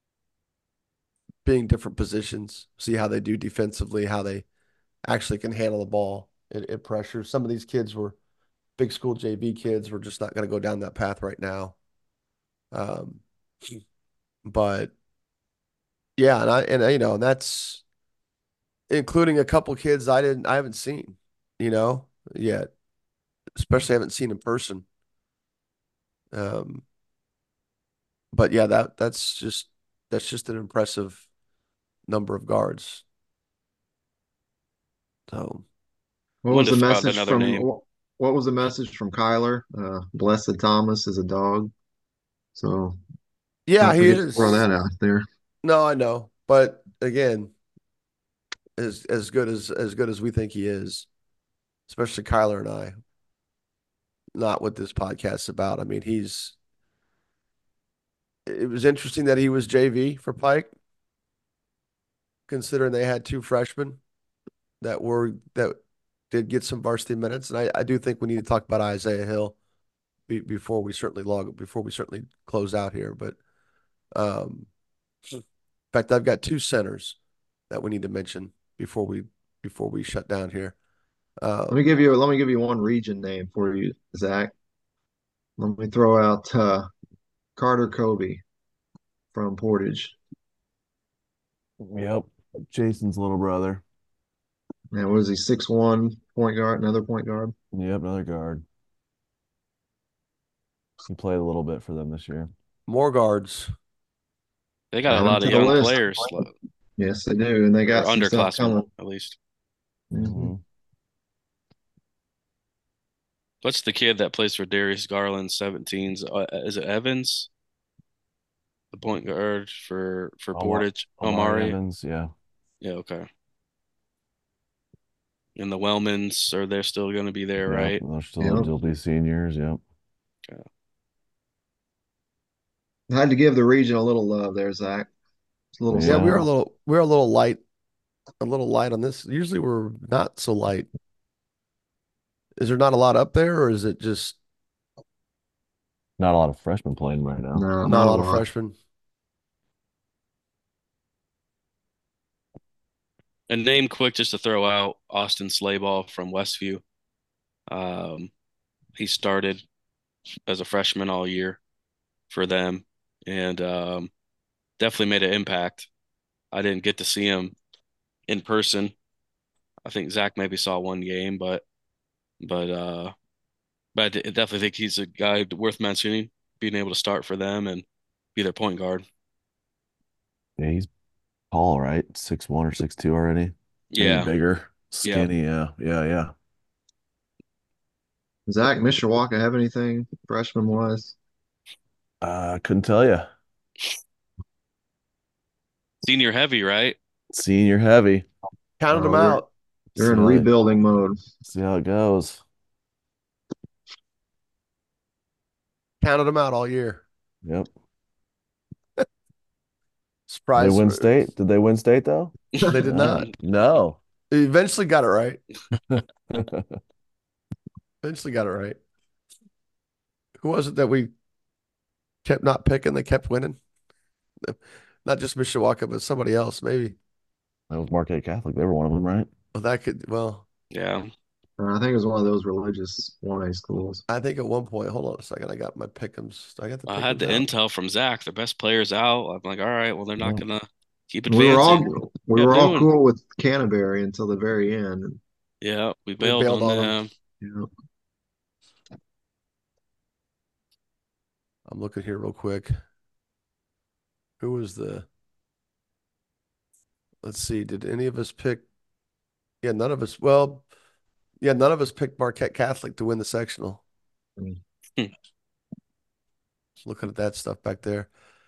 being different positions, see how they do defensively, how they actually can handle the ball in, in pressure. Some of these kids were big school J V kids. We're just not going to go down that path right now. Um, but yeah, and I, and you know, and that's including a couple kids I didn't, I haven't seen, you know, yet, especially haven't seen in person. Um, but yeah, that that's just that's just an impressive number of guards. So What was Wanted the to throw out message another from name. what, what was the message from Kyler? Uh, Blessed Thomas is a dog. So yeah, don't he forget to throw is. that out there. No, I know, but again, as as good as as good as we think he is, especially Kyler and I, not what this podcast's about. I mean, he's. It was interesting that he was J V for Pike, considering they had two freshmen that were that did get some varsity minutes, and I, I do think we need to talk about Isaiah Hill be, before we certainly log before we certainly close out here. But um, in fact, I've got two centers that we need to mention before we before we shut down here. Let me Um, give you let me give you one region name for you, Zach. Let me throw out uh, Carter Kobe from Portage. Yep. Jason's little brother. And what is he? Six one point guard, another point guard. Yep, another guard. He played a little bit for them this year. more guards. They got a Add him lot to of the young list. players, Yes, they do, and they or got some stuff underclassmen coming. at least. Mhm. hmm What's the kid that plays for Darius Garland, seventeens? Uh, is it Evans, the point guard for for Omar, Portage? Omari Omari. Evans, yeah. Yeah, okay. And the Wellmans are they're still going to be there, Yep, right? they're still Yep. they'll be seniors. Yep. Okay. I had to give the region a little love there, Zach. It's a little Yeah, we something are Yeah. a else. little we're a little light, a little light on this. Usually we're not so light. Is there not a lot up there, or is it just Not a lot of freshmen playing right now. No, not not a a lot of lot. freshmen? And name quick just to throw out Austin Slayball from Westview. Um, he started as a freshman all year for them and um, definitely made an impact. I didn't get to see him in person. I think Zach maybe saw one game, but but uh, but I d- definitely think he's a guy worth mentioning, being able to start for them and be their point guard. Yeah, he's tall, right? Six one or six two already. Maybe Yeah, bigger, yeah. skinny. Yeah, yeah, yeah. Zach, Mishawaka have anything freshman wise? Uh, couldn't tell you. Senior heavy, right? Senior heavy. Counted them Oh, they're out. they're See in how they, rebuilding mode. see how it goes. Counted them out all year. Yep. Did they Surprise. win state? Did they win state though? They did No. not. No. They eventually got it right. Eventually got it right. Who was it that we kept not picking? They kept winning. Not just Mishawaka, but somebody else, maybe. That was Marquette Catholic. They were one of them, right? Well, that could, well, Yeah. I think it was one of those religious one A schools. I think at one point, hold on a second, I got my pick'ems. I got the I had pick'ems the out. intel from Zach. The best players out. I'm like, all right, well, they're not Well, gonna keep We were advancing. all we Kept were all doing. cool with Canterbury until the very end. Yeah, we We bailed bailed on on them. them. Yeah. I'm looking here real quick. Who was the, let's see, did any of us pick? Yeah, none of us. Well, yeah, none of us picked Marquette Catholic to win the sectional. Hmm. Just looking at that stuff back there.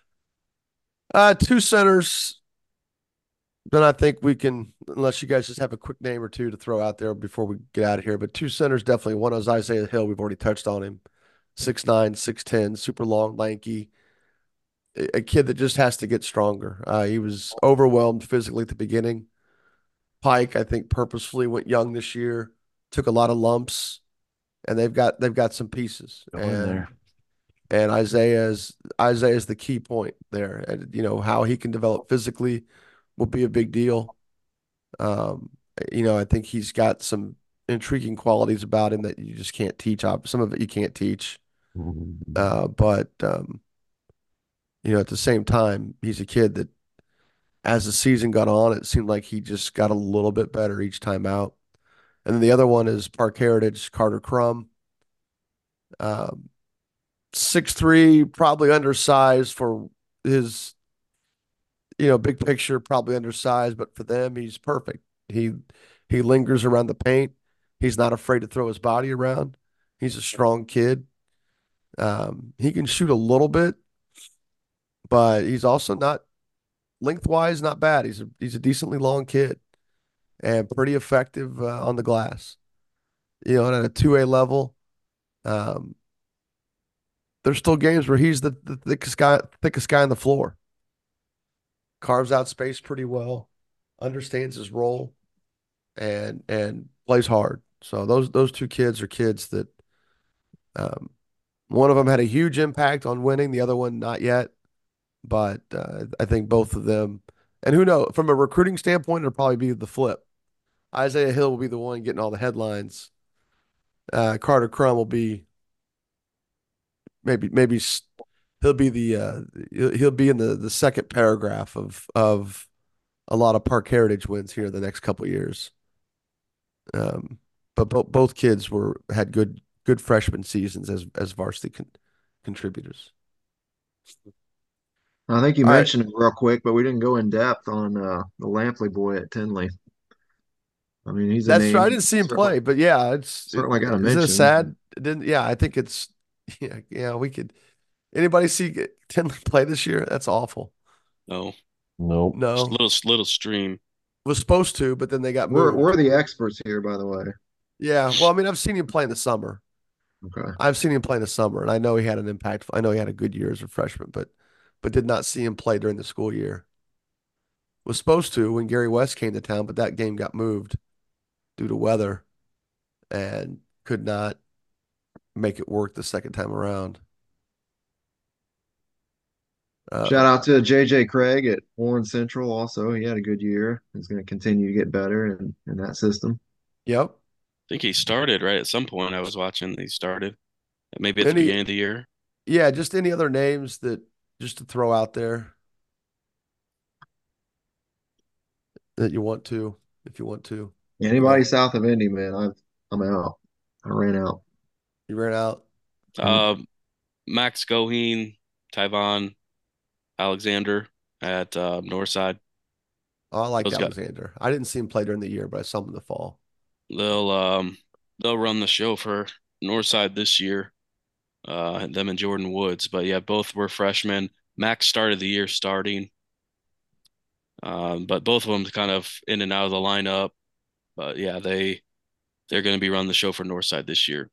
Uh, two centers. Then I think we can, unless you guys just have a quick name or two to throw out there before we get out of here. But two centers definitely. One is Isaiah Hill. We've already touched on him. six nine, six ten, super long, lanky. A kid that just has to get stronger. Uh, he was overwhelmed physically at the beginning. Pike, I think, purposefully went young this year, took a lot of lumps, and they've got they've got some pieces. go in And there. and Isaiah's Isaiah is the key point there. And you know how he can develop physically will be a big deal. Um, you know, I think he's got some intriguing qualities about him that you just can't teach. Some of it you can't teach. Uh, but um, you know, at the same time, he's a kid that as the season got on, it seemed like he just got a little bit better each time out. And then the other one is Park Heritage, Carter Crum. Um, six three, probably undersized for his, you know, big picture, probably undersized, but for them, he's perfect. He he lingers around the paint. He's not afraid to throw his body around. He's a strong kid. Um, he can shoot a little bit, but he's also not lengthwise not bad. He's a he's a decently long kid and pretty effective uh, on the glass. You know, and at a two A level, um, there's still games where he's the, the thickest guy thickest guy on the floor. Carves out space pretty well, understands his role, and and plays hard. So those those two kids are kids that um, one of them had a huge impact on winning, the other one not yet. But uh, I think both of them, and who knows, from a recruiting standpoint, it'll probably be the flip. Isaiah Hill will be the one getting all the headlines. Uh, Carter Crum will be maybe maybe he'll be the uh, he'll be in the the second paragraph of of a lot of Park Heritage wins here the next couple of years. Um, but bo- both kids were had good good freshman seasons as as varsity con contributors. I think you All right, mentioned it real quick, but we didn't go in depth on uh, the Lampley boy at Tinley. I mean, he's a that's true. name I you didn't see him certainly play, but yeah, it's it, certainly got to is it mention. sad? It didn't yeah, I think it's yeah yeah we could. Anybody see Tinley play this year? That's awful. No, Nope. just No, little little stream. was supposed to, but then they got We're moved. we're the experts here, by the way. Yeah, well, I mean, I've seen him play in the summer. Okay. I've seen him play in the summer, and I know he had an impact. I know he had a good year as a freshman, but but did not see him play during the school year. Was supposed to when Gary West came to town, but that game got moved due to weather and could not make it work the second time around. Shout Um, out to J J Craig at Warren Central. Also, he had a good year. He's going to continue to get better in, in that system. yep. I think he started right at some point. I was watching. He started maybe at the Any, beginning of the year. yeah, just any other names that just to throw out there that you want to, if you want to. Go Anybody ahead. south of Indy, man, I've I'm out. I ran out. You ran out. Mm. Uh, Max Goheen, Tyvon Alexander at uh, Northside. Oh, I liked Those guys, Alexander. I didn't see him play during the year, but I saw him in the fall. they'll um they'll run the show for Northside this year. Uh, them and Jordan Woods, but yeah, both were freshmen. Max started the year starting, um, but both of them kind of in and out of the lineup. But yeah, they they're going to be running the show for Northside this year.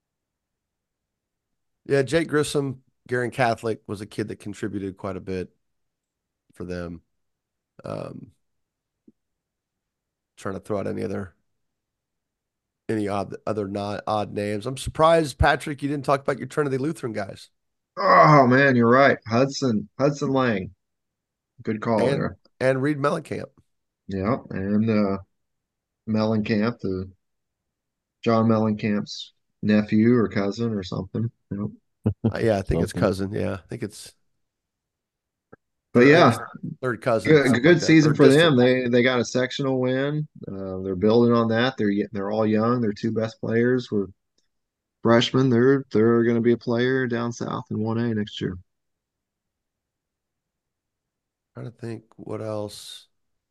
Yeah, Jake Grissom, Garin Catholic was a kid that contributed quite a bit for them. Um, trying to throw out any other any odd other not odd names. I'm surprised, Patrick, you didn't talk about your Trinity Lutheran guys Oh man, you're right. Hudson Hudson Lang. Good call and there. and Reed Mellencamp. Yeah, and uh Mellencamp, the John Mellencamp's nephew or cousin or something. You know. Uh, yeah, I think it's Something. cousin. Yeah, I think it's But third. I think yeah, it's third cousin, good something like good that, or season for them. distant. They they got a sectional win. Uh, they're building on that. They're y- they're all young. Their two best players were freshmen. They're they're going to be a player down south in one A next year. Trying to think what else.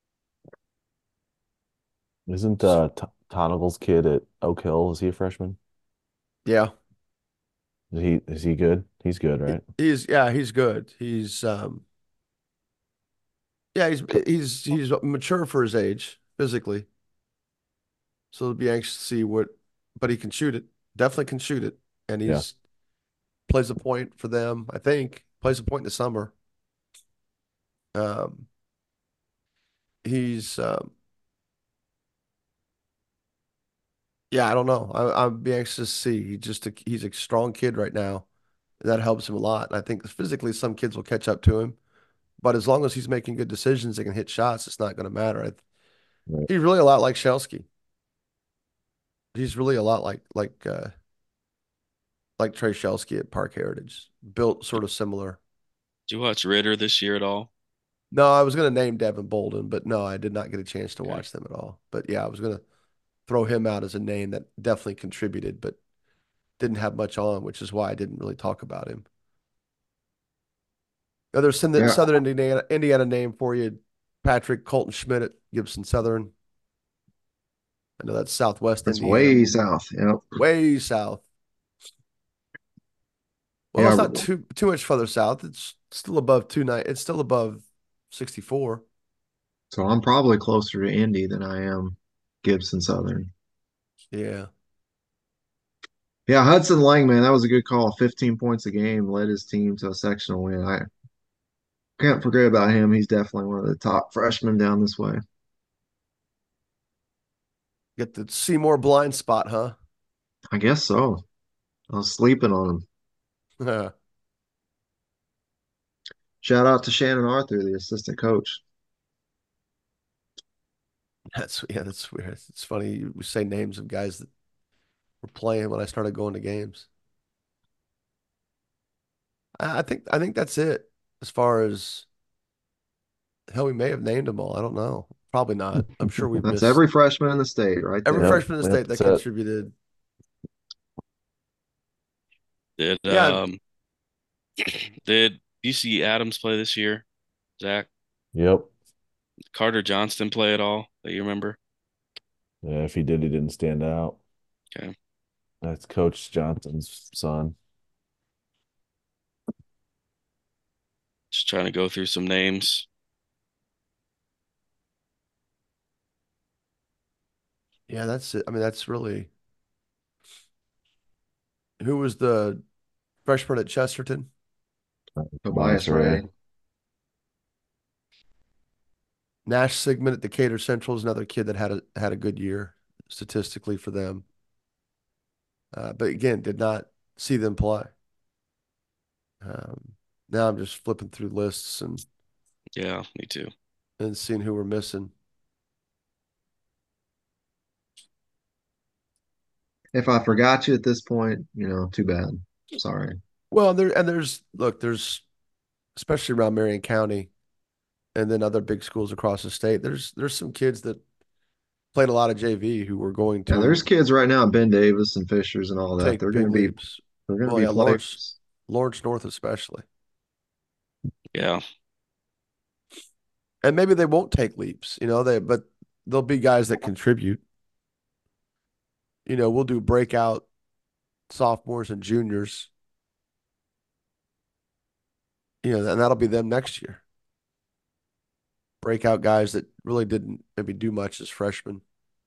Isn't uh T Tonagle's kid at Oak Hill? Is he a freshman? Yeah, Is he is he good? He's good, he, right? he's yeah, he's good. He's um yeah, he's he's he's mature for his age physically. So it'll be anxious to see what, but he can shoot it. Definitely can shoot it, and Yeah. he's plays a point for them. I think plays a point in the summer. Um, he's um, yeah, I don't know. I, I'd be anxious to see. He just a, he's a strong kid right now. And that helps him a lot. And I think physically some kids will catch up to him, but as long as he's making good decisions and can hit shots, it's not going to matter. I, Right. he's really a lot like Shelsky. He's really a lot like like uh, like Trey Shelsky at Park Heritage, built sort of similar. Did you watch Ritter this year at all? No, I was going to name Devin Bolden, but no, I did not get a chance to Okay. watch them at all. But yeah, I was going to throw him out as a name that definitely contributed, but didn't have much on, which is why I didn't really talk about him. Other Yeah, Southern Indiana, Indiana name for you, Patrick Colton Schmidt at Gibson Southern. I know that's Southwest that's Indiana, way south. Yep. way south. Well, it's Yeah. not too too much further south. It's still above two nine. It's still above sixty-four. So I'm probably closer to Indy than I am Gibson Southern. Yeah. Yeah, Hudson Langman, that was a good call. fifteen points a game, led his team to a sectional win. I can't forget about him. He's definitely one of the top freshmen down this way. Get the Seymour blind spot, huh? I guess so. I was sleeping on him. Shout out to Shannon Arthur, the assistant coach. That's yeah, that's weird. It's funny we say names of guys that were playing when I started going to games. I, I think I think that's it as far as hell. We may have named them all. I don't know. Probably not. I'm sure we've That's missed every freshman in the state right every there. Yep. freshman in the Yep. state that That's it. contributed. Did Yeah, um did B C Adams play this year? Zach? Yep. Carter Johnston play at all that you remember? Yeah, if he did, he didn't stand out. Okay. That's Coach Johnson's son. Just trying to go through some names. yeah, that's it. I mean, that's really who was the freshman at Chesterton? Tobias Ray. Nash Sigmund at Decatur Central is another kid that had a had a good year statistically for them. Uh, but again, did not see them play. Um, now I'm just flipping through lists and Yeah, me too. and seeing who we're missing. If I forgot you at this point, you know, too bad. Sorry. Well, there and there's look, there's especially around Marion County and then other big schools across the state. There's there's some kids that played a lot of J V who were going Yeah, there's to kids right now, Ben Davis and Fishers and all that. take They're going big to be leaps. they're going to Well, be yeah, Lawrence players. Lawrence North especially. Yeah. And maybe they won't take leaps, you know, they but there'll be guys that contribute. You know, we'll do breakout sophomores and juniors, you know, and that'll be them next year. Breakout guys that really didn't maybe do much as freshmen.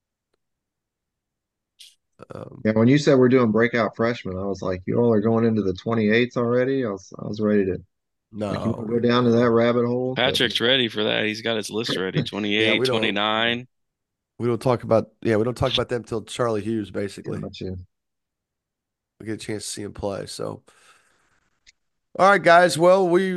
Um, Yeah, when you said we're doing breakout freshmen, I was like, you all are going into the twenty-eights already. I was I was ready to like you no, want to go down to that no. rabbit hole, but Patrick's ready for that. He's got his list ready. Yeah, twenty-eight, we don't twenty-nine. we don't talk about yeah, we don't talk about them till Charlie Hughes basically. gotcha. We get a chance to see him play. So all right, guys. Well, we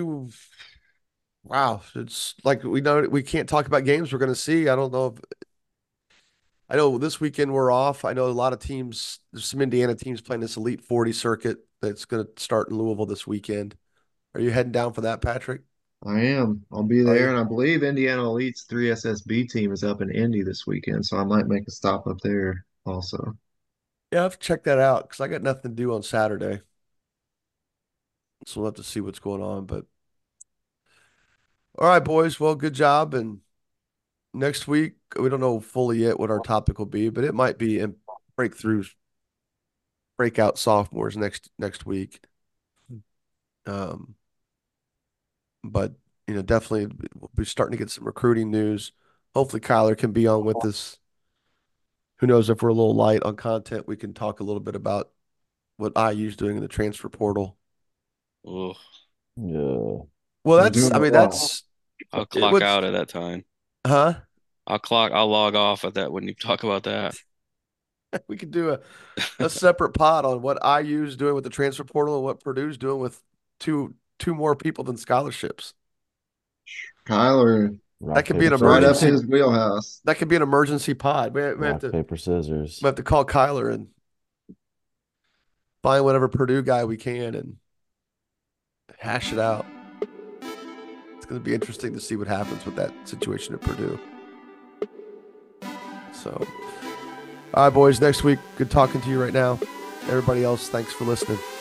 wow, it's like we know we can't talk about games we're gonna see. I don't know if I know this weekend we're off. I know a lot of teams, there's some Indiana teams playing this Elite forty circuit that's going to start in Louisville this weekend. Are you heading down for that, Patrick? I am. I'll be Are there, you? and I believe Indiana Elite's three S S B team is up in Indy this weekend, so I might make a stop up there also. Yeah, I have to check that out because I got nothing to do on Saturday. So we'll have to see what's going on. But all right, boys. Well, good job. And next week, we don't know fully yet what our topic will be, but it might be in breakthroughs, breakout sophomores next next week. Um, but you know, definitely we'll be starting to get some recruiting news. Hopefully, Kyler can be on with us. Who knows if we're a little light on content, we can talk a little bit about what I U's doing in the transfer portal. Oh, Yeah. Well, We're that's, doing I a mean, lot. that's I'll it, clock what's, out at that time. huh? I'll clock. I'll log off at that when you talk about that. We could do a, a separate pod on what I U's doing with the transfer portal and what Purdue's doing with two two more people than scholarships. Kyler, That Rock, could be an paper, right up emergency. scissors. his wheelhouse. That could be an emergency pod. We, we have Rock, to paper, scissors. we have to call Kyler and find whatever Purdue guy we can and hash it out. It's going to be interesting to see what happens with that situation at Purdue. So, all right, boys. Next week, good talking to you right now. Everybody else, thanks for listening.